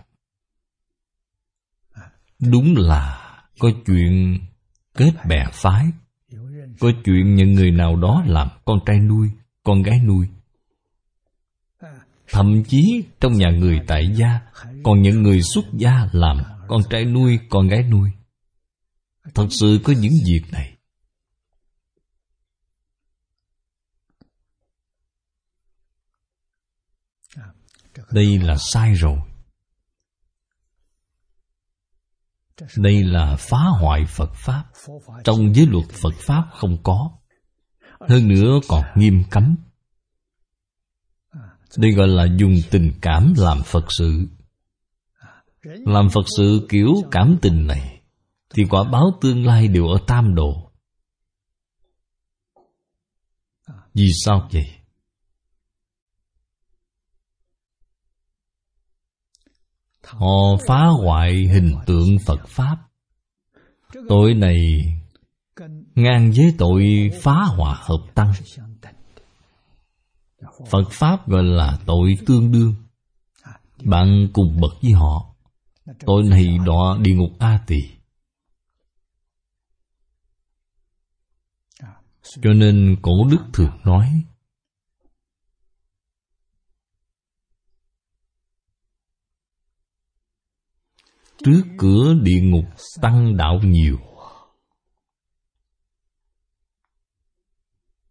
đúng là có chuyện kết bè phái, có chuyện nhận người nào đó làm con trai nuôi, con gái nuôi. Thậm chí trong nhà người tại gia còn nhận người xuất gia làm con trai nuôi, con gái nuôi. Thật sự có những việc này. Đây là sai rồi. Đây là phá hoại Phật Pháp. Trong giới luật Phật Pháp không có. Hơn nữa còn nghiêm cấm. Đây gọi là dùng tình cảm làm Phật sự. Làm Phật sự kiểu cảm tình này thì quả báo tương lai đều ở tam độ. Vì sao vậy? Họ phá hoại hình tượng Phật Pháp. Tội này ngang với tội phá hòa hợp tăng. Phật Pháp gọi là tội tương đương. Bạn cùng bậc với họ. Tội này đọa địa ngục A Tỳ. Cho nên cổ đức thường nói, trước cửa địa ngục tăng đạo nhiều.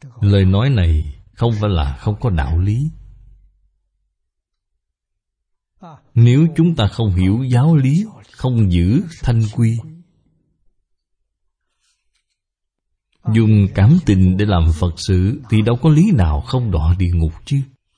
Lời nói này không phải là không có đạo lý. Nếu chúng ta không hiểu giáo lý, không giữ thanh quy, dùng cảm tình để làm Phật sự, thì đâu có lý nào không đọa địa ngục chứ.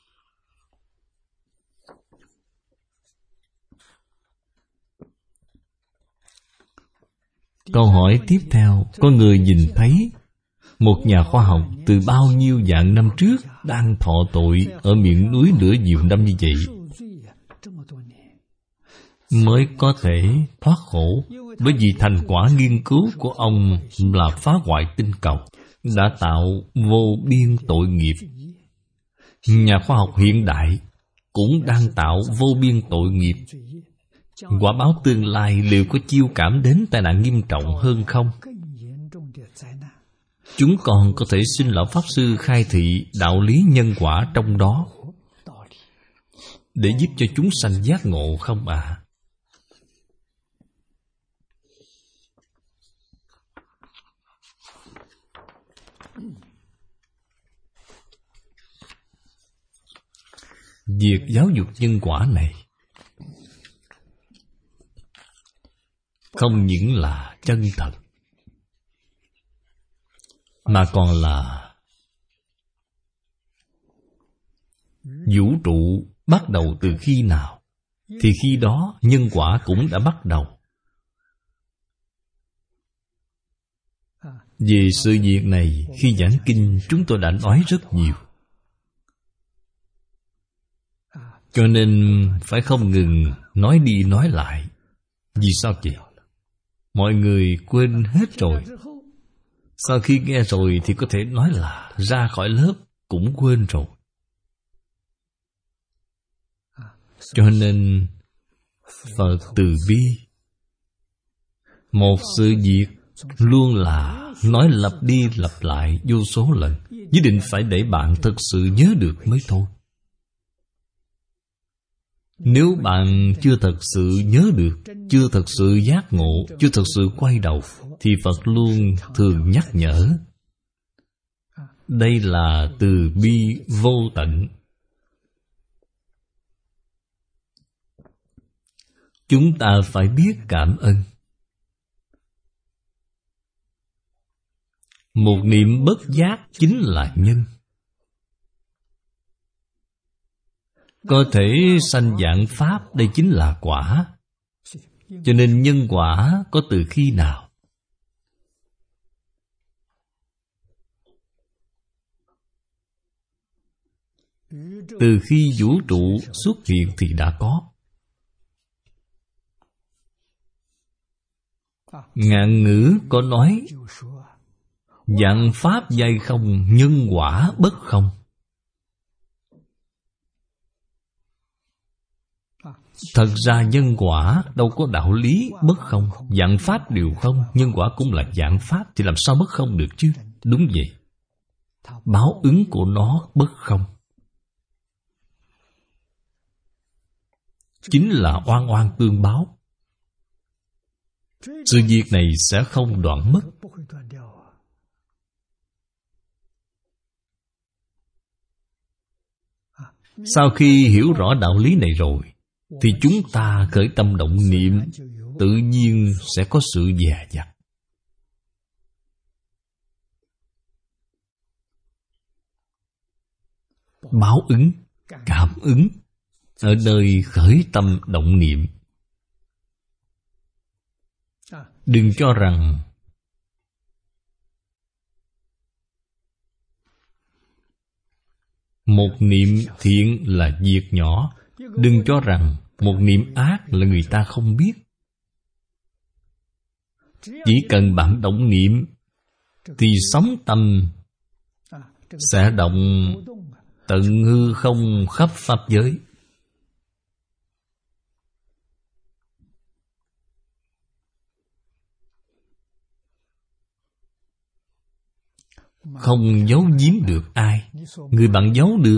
Câu hỏi tiếp theo, có người nhìn thấy một nhà khoa học từ bao nhiêu vạn năm trước đang thọ tội ở miệng núi nửa nhiều năm như vậy, mới có thể thoát khổ. Bởi vì thành quả nghiên cứu của ông là phá hoại tinh cầu, đã tạo vô biên tội nghiệp. Nhà khoa học hiện đại cũng đang tạo vô biên tội nghiệp. Quả báo tương lai liệu có chiêu cảm đến tai nạn nghiêm trọng hơn không? Chúng còn có thể xin lão Pháp Sư khai thị đạo lý nhân quả trong đó, để giúp cho chúng sanh giác ngộ không ạ? À? Việc giáo dục nhân quả này không những là chân thật, mà còn là vũ trụ bắt đầu từ khi nào, thì khi đó nhân quả cũng đã bắt đầu. Về sự việc này, khi giảng kinh chúng tôi đã nói rất nhiều, cho nên phải không ngừng nói đi nói lại. Vì sao vậy? Mọi người quên hết rồi. Sau khi nghe rồi thì có thể nói là ra khỏi lớp cũng quên rồi. Cho nên Phật từ bi. Một sự việc luôn là nói lặp đi lặp lại vô số lần, nhất định phải để bạn thực sự nhớ được mới thôi. Nếu bạn chưa thật sự nhớ được, chưa thật sự giác ngộ, chưa thật sự quay đầu, thì Phật luôn thường nhắc nhở. Đây là từ bi vô tận. Chúng ta phải biết cảm ơn. Một niệm bất giác chính là nhân, có thể sanh vạn pháp, đây chính là quả. Cho nên nhân quả có từ khi nào? Từ khi vũ trụ xuất hiện thì đã có. Ngạn ngữ có nói, vạn pháp giai không, nhân quả bất không. Thật ra nhân quả đâu có đạo lý bất không. Vạn pháp đều không, nhân quả cũng là vạn pháp, thì làm sao bất không được chứ? Đúng vậy. Báo ứng của nó bất không, chính là oan oan tương báo. Sự việc này sẽ không đoạn mất. Sau khi hiểu rõ đạo lý này rồi, thì chúng ta khởi tâm động niệm, tự nhiên sẽ có sự dè dặt. Báo ứng, cảm ứng ở nơi khởi tâm động niệm. Đừng cho rằng một niệm thiện là việc nhỏ. Đừng cho rằng một niệm ác là người ta không biết. Chỉ cần bạn động niệm, thì sóng tâm sẽ động tận hư không khắp pháp giới. Không giấu giếm được ai. Người bạn giấu được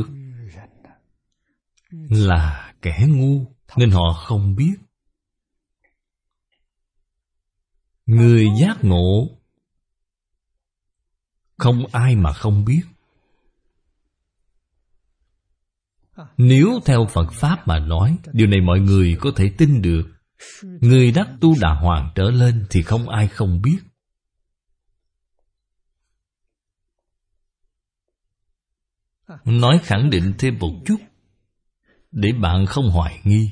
là kẻ ngu, nên họ không biết. Người giác ngộ không ai mà không biết. Nếu theo Phật Pháp mà nói, điều này mọi người có thể tin được. Người đắc Tu Đà Hoàng trở lên thì không ai không biết. Nói khẳng định thêm một chút để bạn không hoài nghi.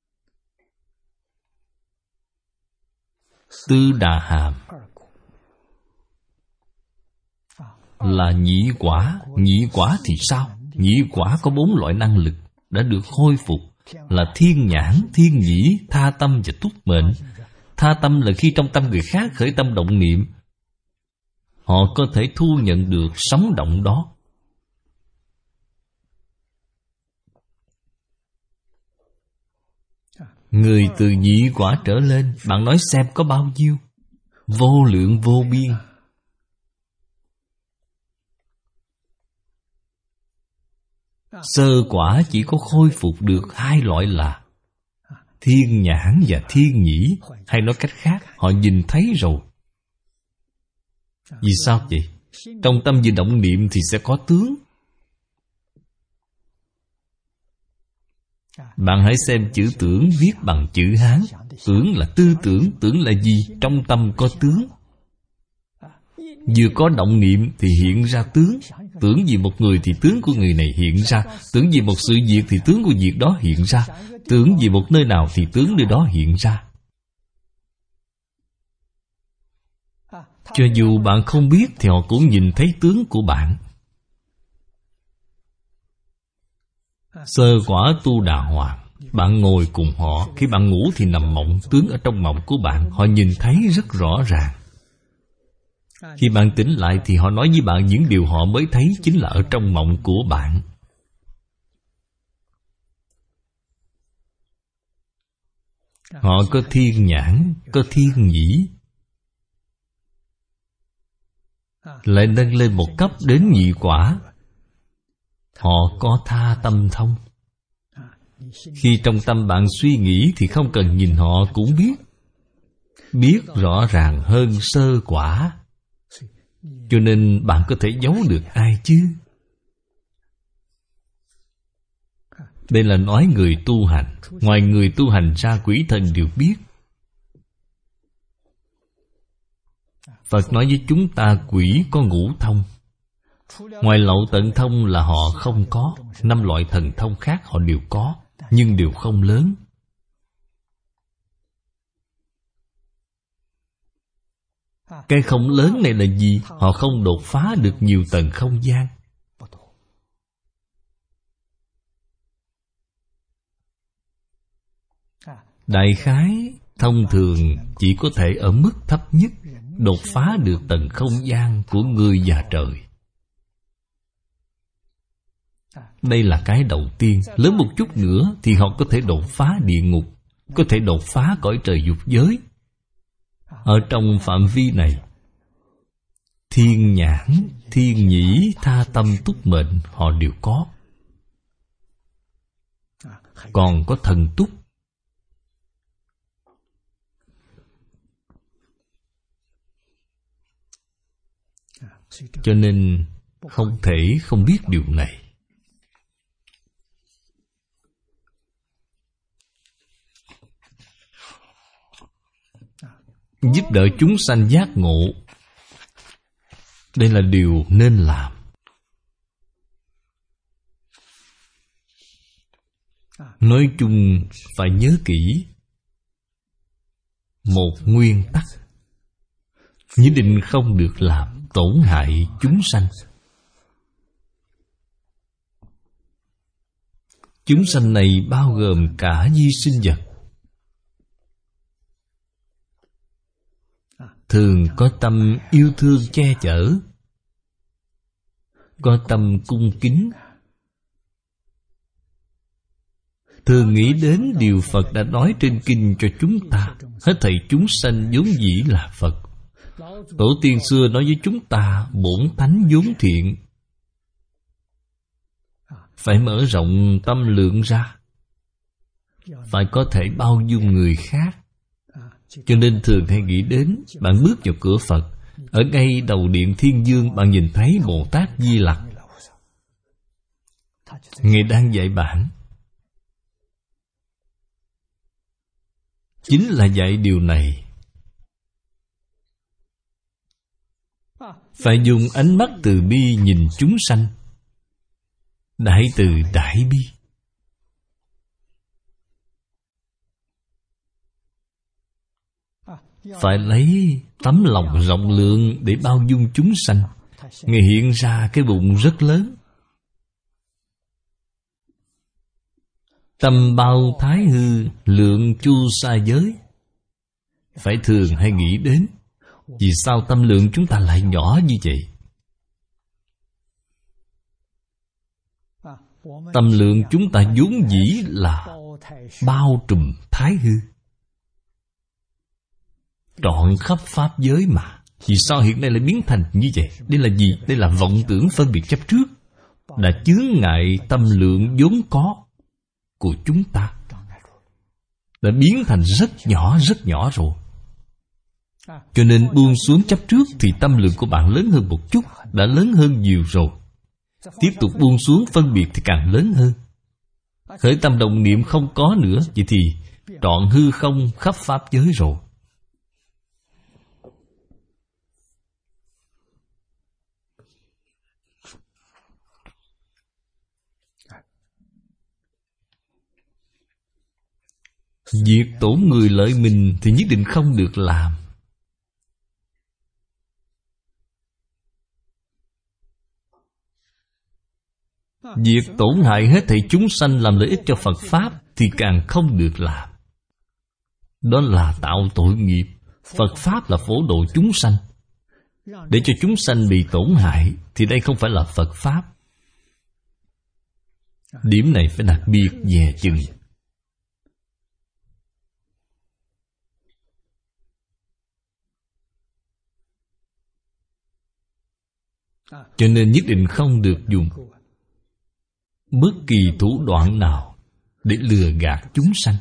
Tư Đà Hàm là nhị quả. Nhị quả thì sao? Nhị quả có bốn loại năng lực đã được khôi phục, là thiên nhãn, thiên nhĩ, tha tâm và túc mệnh. Tha tâm là khi trong tâm người khác khởi tâm động niệm, họ có thể thu nhận được sóng động đó. Người từ nhị quả trở lên, bạn nói xem có bao nhiêu? Vô lượng vô biên. Sơ quả chỉ có khôi phục được hai loại là thiên nhãn và thiên nhĩ. Hay nói cách khác, họ nhìn thấy rồi. Vì sao vậy? Trong tâm vừa động niệm thì sẽ có tướng. Bạn hãy xem chữ tưởng viết bằng chữ Hán. Tưởng là tư tưởng. Tưởng là gì? Trong tâm có tướng. Vừa có động niệm thì hiện ra tướng. Tưởng gì một người thì tướng của người này hiện ra. Tưởng gì một sự việc thì tướng của việc đó hiện ra. Tưởng gì một nơi nào thì tướng nơi đó hiện ra. Cho dù bạn không biết thì họ cũng nhìn thấy tướng của bạn. Sơ quả Tu Đà Hoàng, bạn ngồi cùng họ. Khi bạn ngủ thì nằm mộng, tướng ở trong mộng của bạn họ nhìn thấy rất rõ ràng. Khi bạn tỉnh lại thì họ nói với bạn những điều họ mới thấy chính là ở trong mộng của bạn. Họ có thiên nhãn, có thiên nhĩ. Lại nâng lên một cấp đến nhị quả. Họ có tha tâm thông. Khi trong tâm bạn suy nghĩ thì không cần nhìn họ cũng biết. Biết rõ ràng hơn sơ quả. Cho nên bạn có thể giấu được ai chứ? Đây là nói người tu hành. Ngoài người tu hành ra, quỷ thần đều biết. Phật nói với chúng ta quỷ có ngũ thông. Ngoài lậu tận thông là họ không có. Năm loại thần thông khác họ đều có, nhưng đều không lớn. Cái không lớn này là gì? Họ không đột phá được nhiều tầng không gian. Đại khái, thông thường chỉ có thể ở mức thấp nhất đột phá được tầng không gian của người và trời. Đây là cái đầu tiên. Lớn một chút nữa thì họ có thể đột phá địa ngục, có thể đột phá cõi trời dục giới. Ở trong phạm vi này, thiên nhãn, thiên nhĩ, tha tâm, túc mệnh họ đều có. Còn có thần túc. Cho nên không thể không biết điều này. Giúp đỡ chúng sanh giác ngộ, đây là điều nên làm. Nói chung phải nhớ kỹ một nguyên tắc: nhất định không được làm tổn hại chúng sanh. Chúng sanh này bao gồm cả vi sinh vật. Thường có tâm yêu thương che chở, có tâm cung kính, thường nghĩ đến điều Phật đã nói trên kinh cho chúng ta. Hết thảy chúng sanh vốn dĩ là Phật. Tổ tiên xưa nói với chúng ta bổn tánh vốn thiện. Phải mở rộng tâm lượng ra, phải có thể bao dung người khác. Cho nên thường hay nghĩ đến, bạn bước vào cửa Phật, ở ngay đầu điện Thiên Dương bạn nhìn thấy Bồ Tát Di Lặc. Ngài đang dạy bạn, chính là dạy điều này. Phải dùng ánh mắt từ bi nhìn chúng sanh. Đại từ đại bi. Phải lấy tấm lòng rộng lượng để bao dung chúng sanh. Ngài hiện ra cái bụng rất lớn. Tâm bao thái hư, lượng chu sa giới. Phải thường hay nghĩ đến, vì sao tâm lượng chúng ta lại nhỏ như vậy? Tâm lượng chúng ta vốn dĩ là bao trùm thái hư, trọn khắp pháp giới mà. Vì sao hiện nay lại biến thành như vậy? Đây là gì? Đây là vọng tưởng phân biệt chấp trước, đã chướng ngại tâm lượng vốn có của chúng ta, đã biến thành rất nhỏ rất nhỏ rồi. Cho nên buông xuống chấp trước thì tâm lượng của bạn lớn hơn một chút, đã lớn hơn nhiều rồi. Tiếp tục buông xuống phân biệt thì càng lớn hơn. Khởi tâm động niệm không có nữa, vậy thì trọn hư không khắp pháp giới rồi. Việc tổn người lợi mình thì nhất định không được làm. Việc tổn hại hết thảy chúng sanh làm lợi ích cho Phật Pháp thì càng không được làm. Đó là tạo tội nghiệp. Phật Pháp là phổ độ chúng sanh. Để cho chúng sanh bị tổn hại thì đây không phải là Phật Pháp. Điểm này phải đặc biệt dè chừng. Cho nên nhất định không được dùng bất kỳ thủ đoạn nào để lừa gạt chúng sanh.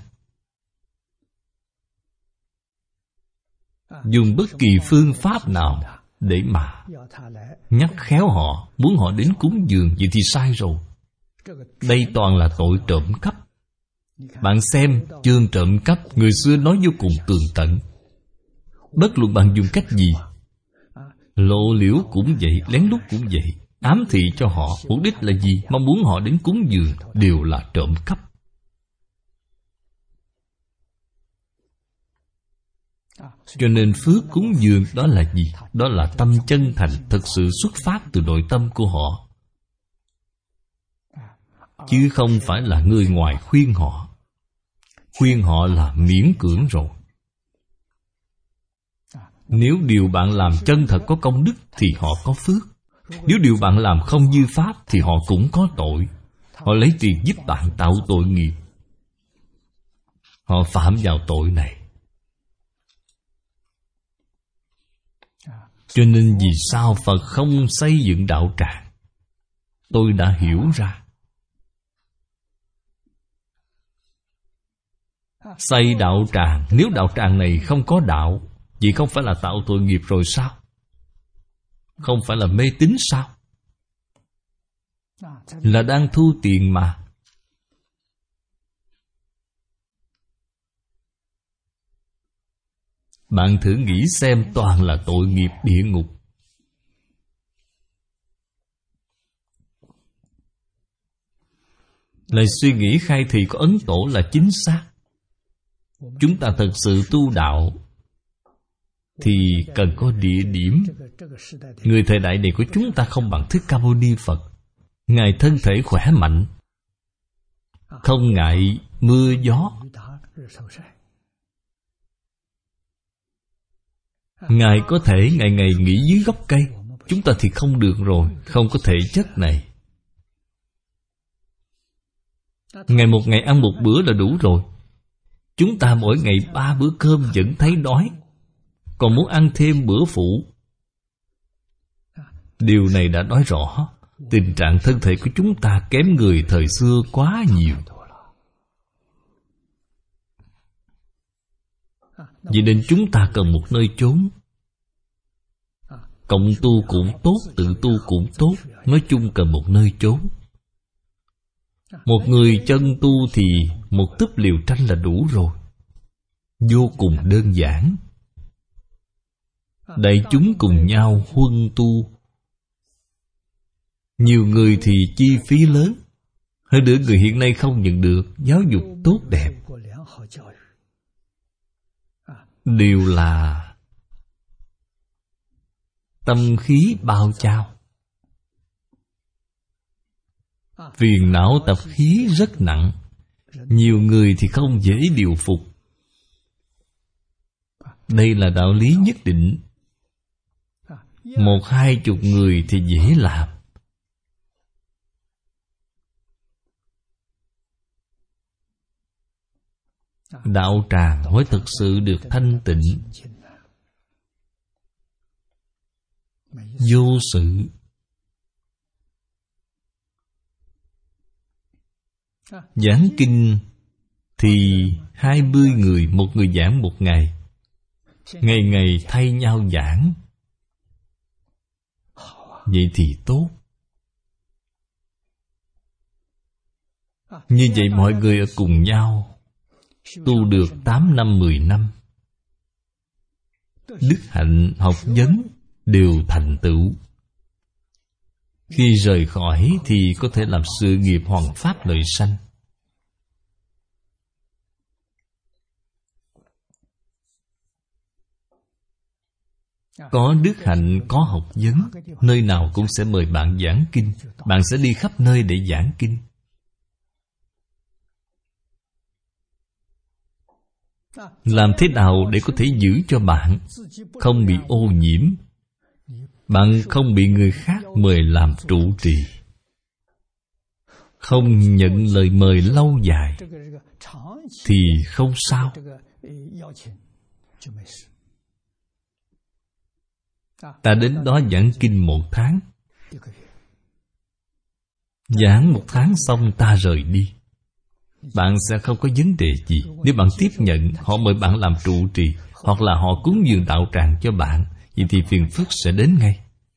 Dùng bất kỳ phương pháp nào để mà nhắc khéo họ, muốn họ đến cúng dường, vậy thì sai rồi. Đây toàn là tội trộm cắp. Bạn xem chương trộm cắp người xưa nói vô cùng tường tận. Bất luận bạn dùng cách gì, lộ liễu cũng vậy, lén lút cũng vậy, ám thị cho họ, mục đích là gì? Mong muốn họ đến cúng dường, đều là trộm cắp. Cho nên phước cúng dường đó là gì? Đó là tâm chân thành, thực sự xuất phát từ nội tâm của họ, chứ không phải là người ngoài khuyên họ. Khuyên họ là miễn cưỡng rồi. Nếu điều bạn làm chân thật có công đức thì họ có phước. Nếu điều bạn làm không như pháp thì họ cũng có tội. Họ lấy tiền giúp bạn tạo tội nghiệp. Họ phạm vào tội này. Cho nên vì sao Phật không xây dựng đạo tràng? Tôi đã hiểu ra. Xây đạo tràng, nếu đạo tràng này không có đạo, vậy không phải là tạo tội nghiệp rồi sao? Không phải là mê tín sao? Là đang thu tiền mà. Bạn thử nghĩ xem, toàn là tội nghiệp địa ngục. Lời suy nghĩ khai thị của Ấn Tổ là chính xác. Chúng ta thật sự tu đạo thì cần có địa điểm. Người thời đại này của chúng ta không bằng Thích Ca Mâu Ni Phật. Ngài thân thể khỏe mạnh, không ngại mưa gió. Ngài có thể ngày ngày nghỉ dưới gốc cây. Chúng ta thì không được rồi, không có thể chất này. Ngày một ngày ăn một bữa là đủ rồi. Chúng ta mỗi ngày ba bữa cơm vẫn thấy đói, còn muốn ăn thêm bữa phụ. Điều này đã nói rõ tình trạng thân thể của chúng ta kém người thời xưa quá nhiều. Vì nên chúng ta cần một nơi chốn. Cộng tu cũng tốt, tự tu cũng tốt, nói chung cần một nơi chốn. Một người chân tu thì một túp liều tranh là đủ rồi. Vô cùng đơn giản. Đại chúng cùng nhau huân tu. Nhiều người thì chi phí lớn. Hơn nữa người hiện nay không nhận được giáo dục tốt đẹp, đều là tâm khí bao trao. Phiền não tập khí rất nặng. Nhiều người thì không dễ điều phục. Đây là đạo lý nhất định. Một hai chục người thì dễ làm. Đạo tràng mới thực sự được thanh tịnh, vô sự. Giảng kinh thì hai mươi người, một người giảng một ngày, ngày ngày thay nhau giảng. Vậy thì tốt. Như vậy mọi người ở cùng nhau tu được tám năm, mười năm, đức hạnh học vấn đều thành tựu. Khi rời khỏi thì có thể làm sự nghiệp hoằng pháp lợi sanh. Có đức hạnh, có học vấn, nơi nào cũng sẽ mời bạn giảng kinh. Bạn sẽ đi khắp nơi để giảng kinh. Làm thế nào để có thể giữ cho bạn không bị ô nhiễm, bạn không bị người khác mời làm trụ trì, không nhận lời mời lâu dài thì không sao. Ta đến đó giảng kinh một tháng, giảng một tháng xong ta rời đi, bạn sẽ không có vấn đề gì. Nếu bạn tiếp nhận, họ mời bạn làm trụ trì, hoặc là họ cúng dường đạo tràng cho bạn, vậy thì phiền phức sẽ đến ngay.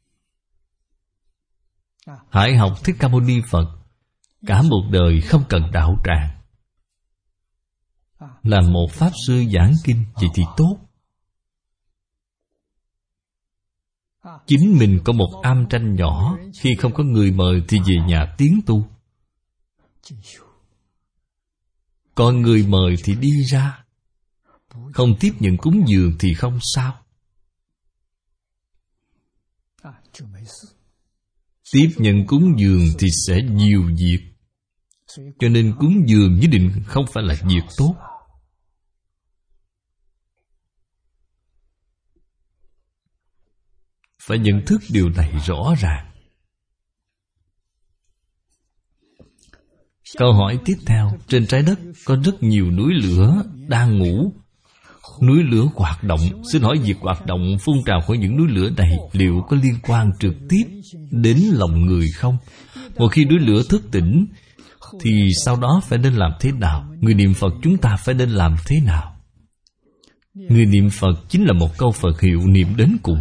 Hãy học Thích Ca Mâu Ni Phật, cả một đời không cần đạo tràng, làm một pháp sư giảng kinh, vậy thì tốt. Chính mình có một am tranh nhỏ, khi không có người mời thì về nhà tiến tu. Còn người mời thì đi ra. Không tiếp nhận cúng dường thì không sao. Tiếp nhận cúng dường thì sẽ nhiều việc. Cho nên cúng dường nhất định không phải là việc tốt. Phải nhận thức điều này rõ ràng. Câu hỏi tiếp theo. Trên trái đất có rất nhiều núi lửa đang ngủ. Núi lửa hoạt động. Xin hỏi việc hoạt động phun trào của những núi lửa này liệu có liên quan trực tiếp đến lòng người không? Một khi núi lửa thức tỉnh thì sau đó phải nên làm thế nào? Người niệm Phật chúng ta phải nên làm thế nào? Người niệm Phật chính là một câu Phật hiệu niệm đến cùng.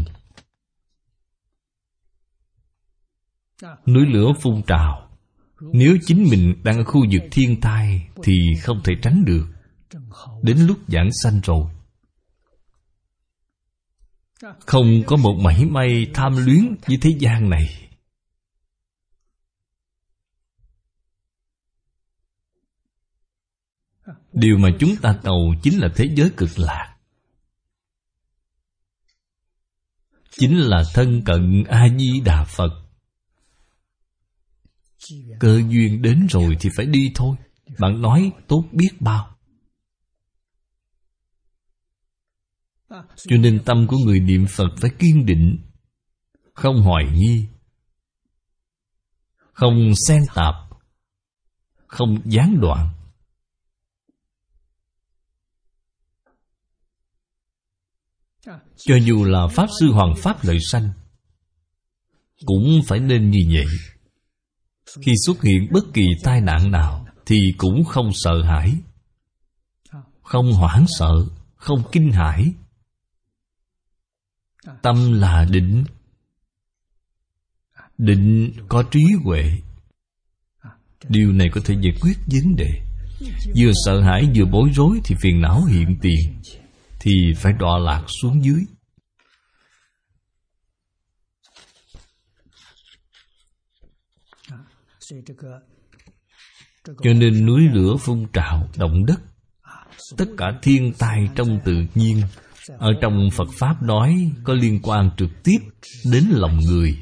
Núi lửa phun trào, nếu chính mình đang ở khu vực thiên tai thì không thể tránh được. Đến lúc giảng sanh rồi, không có một mảy may tham luyến với thế gian này. Điều mà chúng ta cầu chính là thế giới cực lạc, chính là thân cận A-di-đà Phật. Cơ duyên đến rồi thì phải đi thôi. Bạn nói tốt biết bao. Cho nên tâm của người niệm Phật phải kiên định, không hoài nghi, không xen tạp, không gián đoạn. Cho dù là Pháp Sư Hoàng Pháp Lợi Sanh cũng phải nên như vậy. Khi xuất hiện bất kỳ tai nạn nào thì cũng không sợ hãi, không hoảng sợ, không kinh hãi. Tâm là định. Định có trí huệ. Điều này có thể giải quyết vấn đề. Vừa sợ hãi vừa bối rối thì phiền não hiện tiền, thì phải đọa lạc xuống dưới. Cho nên núi lửa phun trào, động đất, tất cả thiên tai trong tự nhiên, ở trong Phật Pháp nói có liên quan trực tiếp đến lòng người.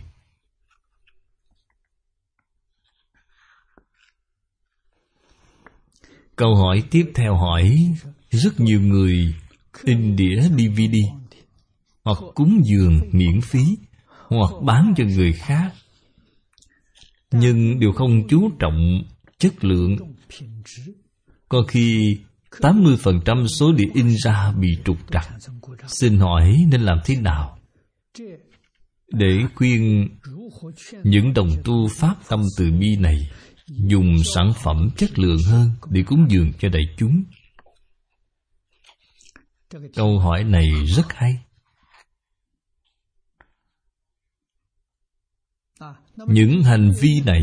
Câu hỏi tiếp theo hỏi, rất nhiều người in đĩa đê vê đê hoặc cúng dường miễn phí hoặc bán cho người khác, nhưng đều không chú trọng chất lượng. Có khi tám mươi phần trăm số đĩa in ra bị trục trặc. Xin hỏi nên làm thế nào để khuyên những đồng tu Pháp tâm từ bi này dùng sản phẩm chất lượng hơn để cúng dường cho đại chúng? Câu hỏi này rất hay. Những hành vi này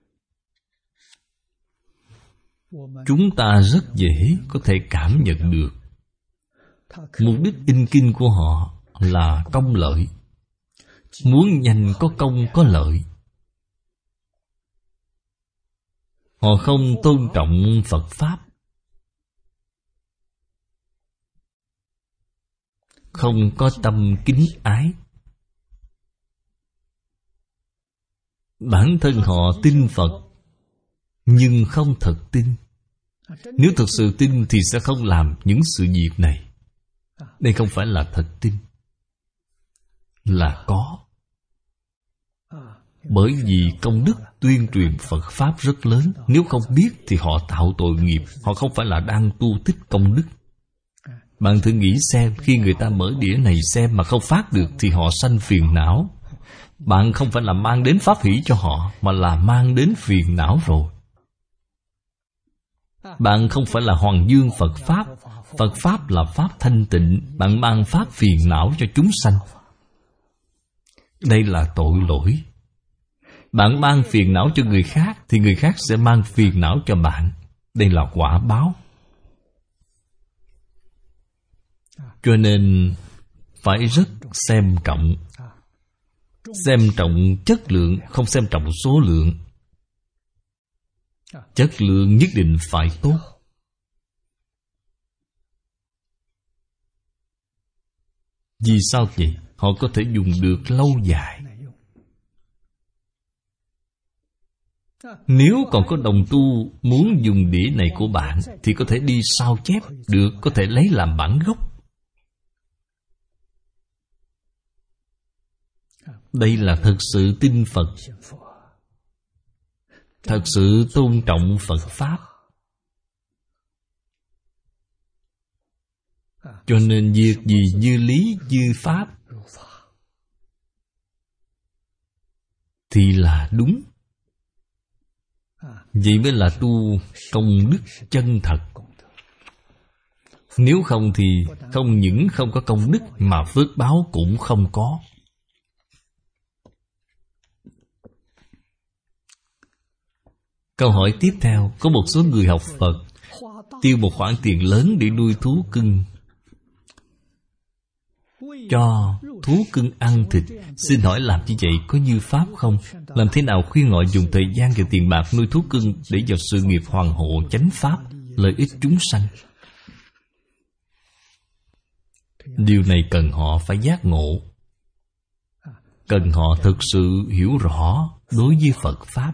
chúng ta rất dễ có thể cảm nhận được. Mục đích in kinh của họ là công lợi, muốn nhanh có công có lợi. Họ không tôn trọng Phật Pháp, không có tâm kính ái. Bản thân họ tin Phật nhưng không thật tin. Nếu thật sự tin thì sẽ không làm những sự việc này. Đây không phải là thật tin, là có. Bởi vì công đức tuyên truyền Phật Pháp rất lớn. Nếu không biết thì họ tạo tội nghiệp. Họ không phải là đang tu tích công đức. Bạn thử nghĩ xem, khi người ta mở đĩa này xem mà không phát được thì họ sanh phiền não. Bạn không phải là mang đến pháp hỷ cho họ, mà là mang đến phiền não rồi. Bạn không phải là hoàng dương Phật Pháp. Phật Pháp là Pháp thanh tịnh. Bạn mang Pháp phiền não cho chúng sanh. Đây là tội lỗi. Bạn mang phiền não cho người khác thì người khác sẽ mang phiền não cho bạn. Đây là quả báo. Cho nên phải rất xem trọng. Xem trọng chất lượng, không xem trọng số lượng. Chất lượng nhất định phải tốt. Vì sao vậy? Họ có thể dùng được lâu dài. Nếu còn có đồng tu muốn dùng đĩa này của bạn thì có thể đi sao chép được, có thể lấy làm bản gốc. Đây là thật sự tin Phật, thật sự tôn trọng Phật Pháp. Cho nên việc gì như lý như pháp thì là đúng. Vậy mới là tu công đức chân thật. Nếu không thì không những không có công đức mà phước báo cũng không có. Câu hỏi tiếp theo, có một số người học Phật tiêu một khoản tiền lớn để nuôi thú cưng, cho thú cưng ăn thịt. Xin hỏi làm như vậy có như pháp không? Làm thế nào khuyên họ dùng thời gian và tiền bạc nuôi thú cưng để vào sự nghiệp hoàn hộ chánh pháp, lợi ích chúng sanh? Điều này cần họ phải giác ngộ, cần họ thực sự hiểu rõ đối với Phật Pháp.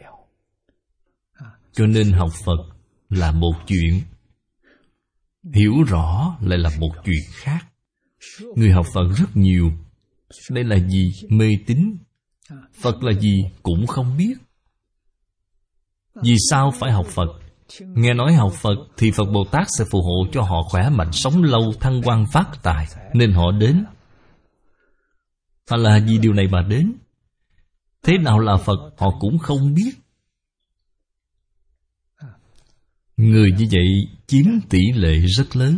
Cho nên học Phật là một chuyện, hiểu rõ lại là một chuyện khác. Người học Phật rất nhiều. Đây là gì? Mê tín. Phật là gì cũng không biết. Vì sao phải học Phật? Nghe nói học Phật thì Phật Bồ Tát sẽ phù hộ cho họ khỏe mạnh, sống lâu, thăng quan phát tài, nên họ đến. Hoặc là vì điều này mà đến. Thế nào là Phật họ cũng không biết. Người như vậy chiếm tỷ lệ rất lớn.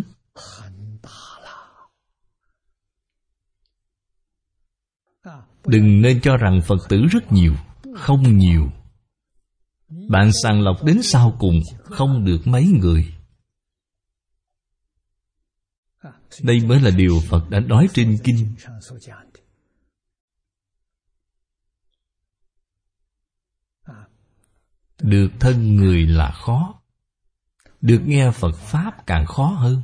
Đừng nên cho rằng Phật tử rất nhiều. Không nhiều. bạn sàng lọc đến sau cùng không được mấy người. Đây mới là điều Phật đã nói trên kinh. Được thân người là khó, được nghe Phật Pháp càng khó hơn.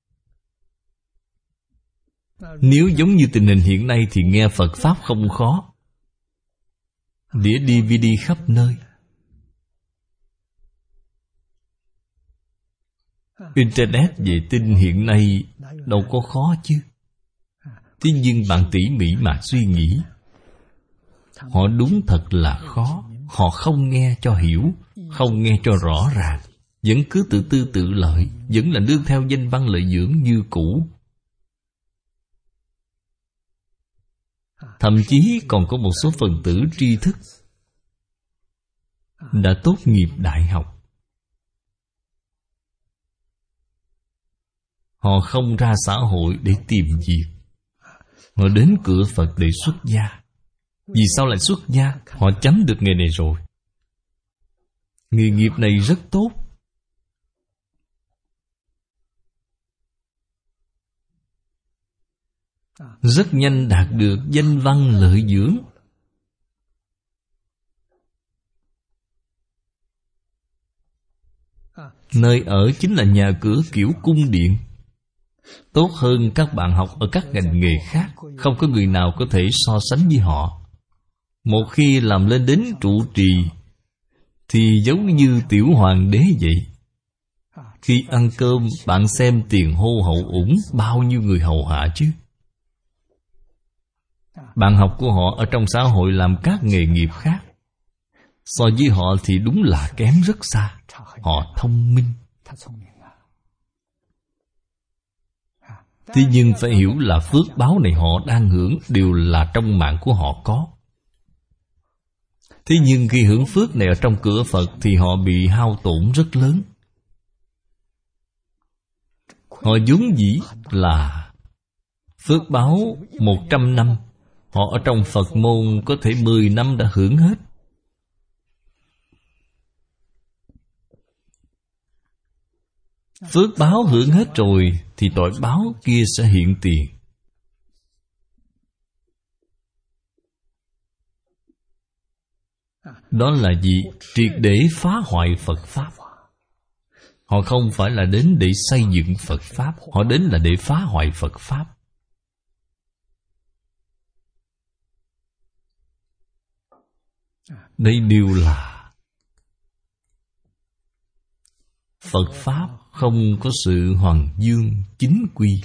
Nếu giống như tình hình hiện nay thì nghe Phật Pháp không khó. Đĩa đê vê đê khắp nơi, Internet vệ tinh hiện nay đâu có khó chứ. Thế nhưng bạn tỉ mỉ mà suy nghĩ, họ đúng thật là khó. Họ không nghe cho hiểu, không nghe cho rõ ràng, vẫn cứ tự tư tự lợi, vẫn là nương theo danh văn lợi dưỡng như cũ. Thậm chí còn có một số phần tử tri thức đã tốt nghiệp đại học, họ không ra xã hội để tìm việc, họ đến cửa Phật để xuất gia. Vì sao lại xuất gia? Họ chấm được nghề này rồi. Nghề nghiệp này rất tốt. Rất nhanh đạt được danh văn lợi dưỡng. Nơi ở chính là nhà cửa kiểu cung điện, tốt hơn các bạn học ở các ngành nghề khác. Không có người nào có thể so sánh với họ. Một khi làm lên đến trụ trì thì giống như tiểu hoàng đế vậy. Khi ăn cơm, bạn xem tiền hô hậu ủng bao nhiêu người hầu hạ chứ. Bạn học của họ ở trong xã hội làm các nghề nghiệp khác, so với họ thì đúng là kém rất xa. Họ thông minh. Thế nhưng phải hiểu là phước báo này họ đang hưởng đều là trong mạng của họ có. Thế nhưng khi hưởng phước này ở trong cửa Phật thì họ bị hao tổn rất lớn. Họ vốn dĩ là phước báo một trăm năm, họ ở trong Phật môn có thể mười năm đã hưởng hết. Phước báo hưởng hết rồi thì tội báo kia sẽ hiện tiền. Đó là gì? Triệt để phá hoại Phật Pháp. Họ không phải là đến để xây dựng Phật Pháp, họ đến là để phá hoại Phật Pháp. Đây đều là Phật Pháp không có sự hoàng dương chính quy.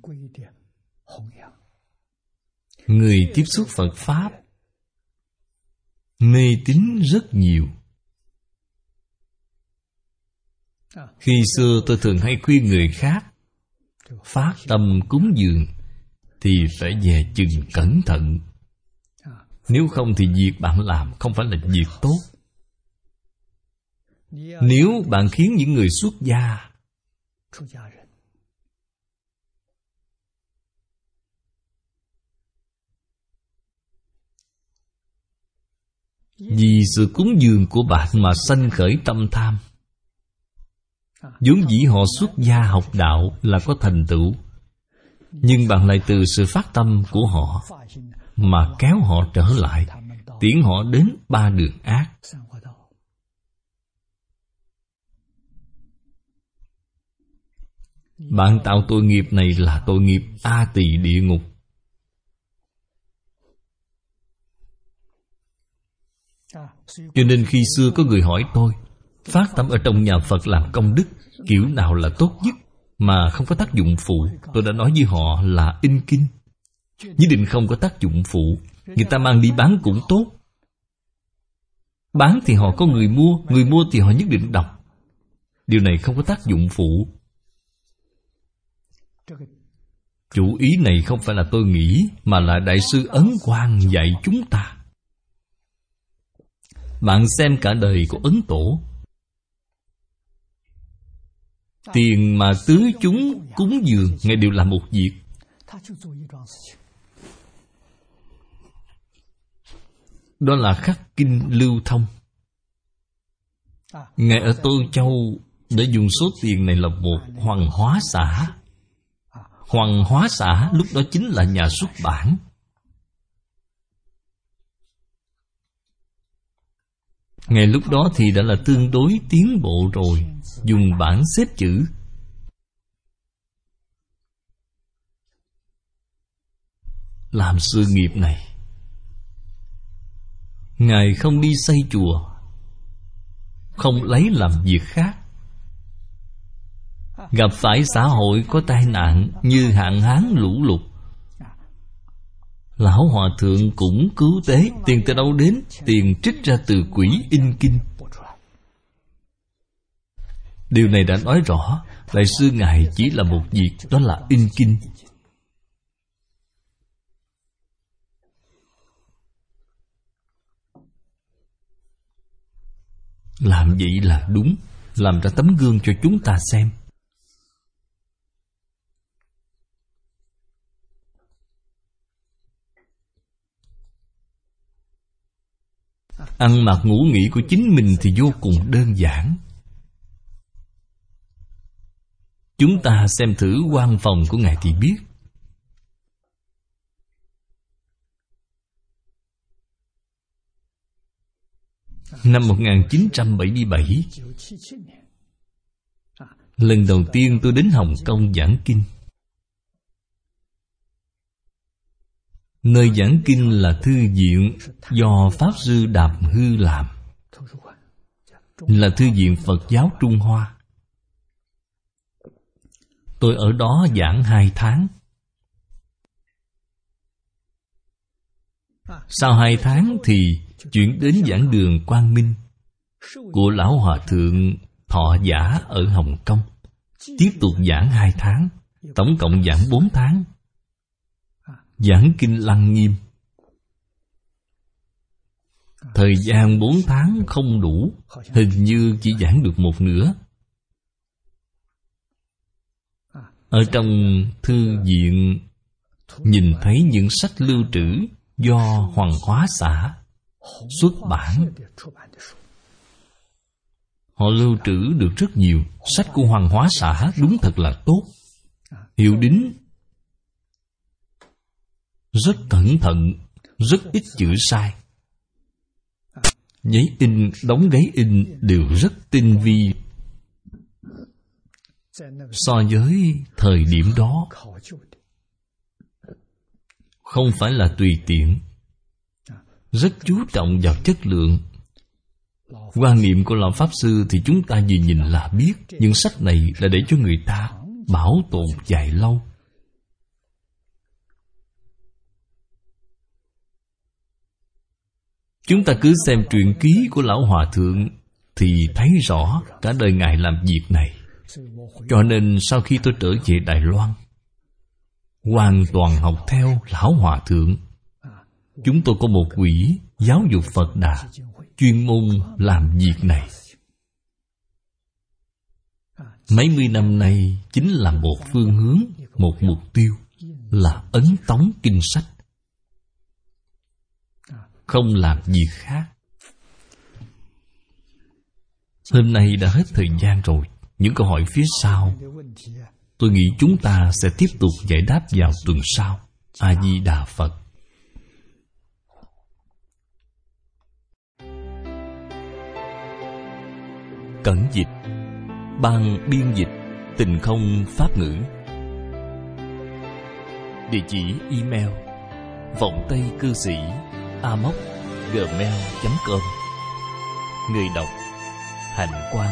Người tiếp xúc Phật Pháp mê tín rất nhiều. Khi xưa tôi thường hay khuyên người khác phát tâm cúng dường thì phải dè chừng cẩn thận. Nếu không thì việc bạn làm không phải là việc tốt. Nếu bạn khiến những người xuất gia vì sự cúng dường của bạn mà sanh khởi tâm tham, vốn dĩ họ xuất gia học đạo là có thành tựu, nhưng bạn lại từ sự phát tâm của họ mà kéo họ trở lại, tiễn họ đến ba đường ác. Bạn tạo tội nghiệp này là tội nghiệp A Tỳ địa ngục. Cho nên khi xưa có người hỏi tôi, phát tâm ở trong nhà Phật làm công đức kiểu nào là tốt nhất mà không có tác dụng phụ? Tôi đã nói với họ là in kinh, nhất định không có tác dụng phụ. Người ta mang đi bán cũng tốt. Bán thì họ có người mua, người mua thì họ nhất định đọc. Điều này không có tác dụng phụ. Chủ ý này không phải là tôi nghĩ, mà là Đại sư Ấn Quang dạy chúng ta. Bạn xem cả đời của Ấn Tổ, tiền mà tứ chúng cúng dường, Ngài đều làm một việc. Đó là khắc kinh lưu thông. Ngài ở Tô Châu đã dùng số tiền này là một Hoàng Hóa Xã. Hoàng Hóa Xã lúc đó chính là nhà xuất bản. Ngày lúc đó thì đã là tương đối tiến bộ rồi, dùng bảng xếp chữ. Làm sự nghiệp này, Ngài không đi xây chùa, không lấy làm việc khác. Gặp phải xã hội có tai nạn như hạn hán lũ lụt, Lão Hòa Thượng cũng cứu tế. Tiền từ đâu đến? Tiền trích ra từ quỹ in kinh. Điều này đã nói rõ Đại sư Ngài chỉ là một việc, đó là in kinh. Làm vậy là đúng, làm ra tấm gương cho chúng ta xem. Ăn mặc ngủ nghỉ của chính mình thì vô cùng đơn giản. Chúng ta xem thử quan phòng của Ngài thì biết. Năm một nghìn chín trăm bảy mươi bảy, lần đầu tiên tôi đến Hồng Kông giảng kinh. Nơi giảng kinh là thư viện do Pháp Sư Đàm Hư làm, là thư viện Phật giáo Trung Hoa. Tôi ở đó giảng hai tháng. Sau hai tháng thì chuyển đến giảng đường Quang Minh của Lão Hòa Thượng Thọ Giả ở Hồng Kông. Tiếp tục giảng hai tháng, tổng cộng giảng bốn tháng. Giảng kinh Lăng Nghiêm. Thời gian bốn tháng không đủ, hình như chỉ giảng được một nửa. Ở trong thư viện nhìn thấy những sách lưu trữ do Hoàng Hóa Xã xuất bản. Họ lưu trữ được rất nhiều. Sách của Hoàng Hóa Xã đúng thật là tốt. Hiệu đính rất cẩn thận, rất ít chữ sai. Giấy in, đóng giấy in đều rất tinh vi. So với thời điểm đó, không phải là tùy tiện, rất chú trọng vào chất lượng. Quan niệm của Lão Pháp Sư thì chúng ta vừa nhìn là biết. Những sách này là để cho người ta bảo tồn dài lâu. Chúng ta cứ xem truyện ký của Lão Hòa Thượng thì thấy rõ cả đời Ngài làm việc này. Cho nên sau khi tôi trở về Đài Loan, hoàn toàn học theo Lão Hòa Thượng. Chúng tôi có một quỹ giáo dục Phật Đà chuyên môn làm việc này. Mấy mươi năm nay chính là một phương hướng, một mục tiêu là ấn tống kinh sách, không làm việc khác. Hôm nay đã hết thời gian rồi. Những câu hỏi phía sau tôi nghĩ chúng ta sẽ tiếp tục giải đáp vào tuần sau. A Di Đà Phật. Cẩn dịch, ban biên dịch Tình Không Pháp Ngữ. Địa chỉ email vọng tây cư sĩ a m o c gmail chấm com. Người đọc Hạnh Quang.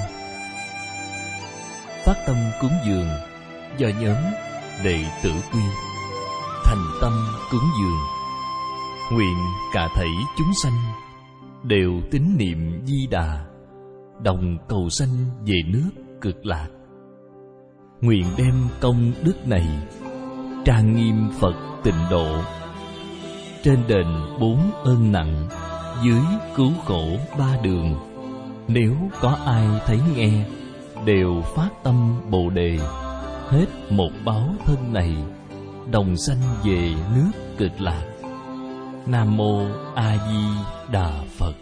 Phát tâm cúng dường do nhóm Đệ Tử Quy. Thành tâm cúng dường, nguyện cả thảy chúng sanh đều tín niệm Di Đà, đồng cầu sanh về nước Cực Lạc. Nguyện đem công đức này trang nghiêm Phật Tịnh Độ, trên đền bốn ơn nặng, dưới cứu khổ ba đường. Nếu có ai thấy nghe, đều phát tâm Bồ Đề, hết một báo thân này, đồng sanh về nước Cực Lạc. Nam Mô A Di Đà Phật.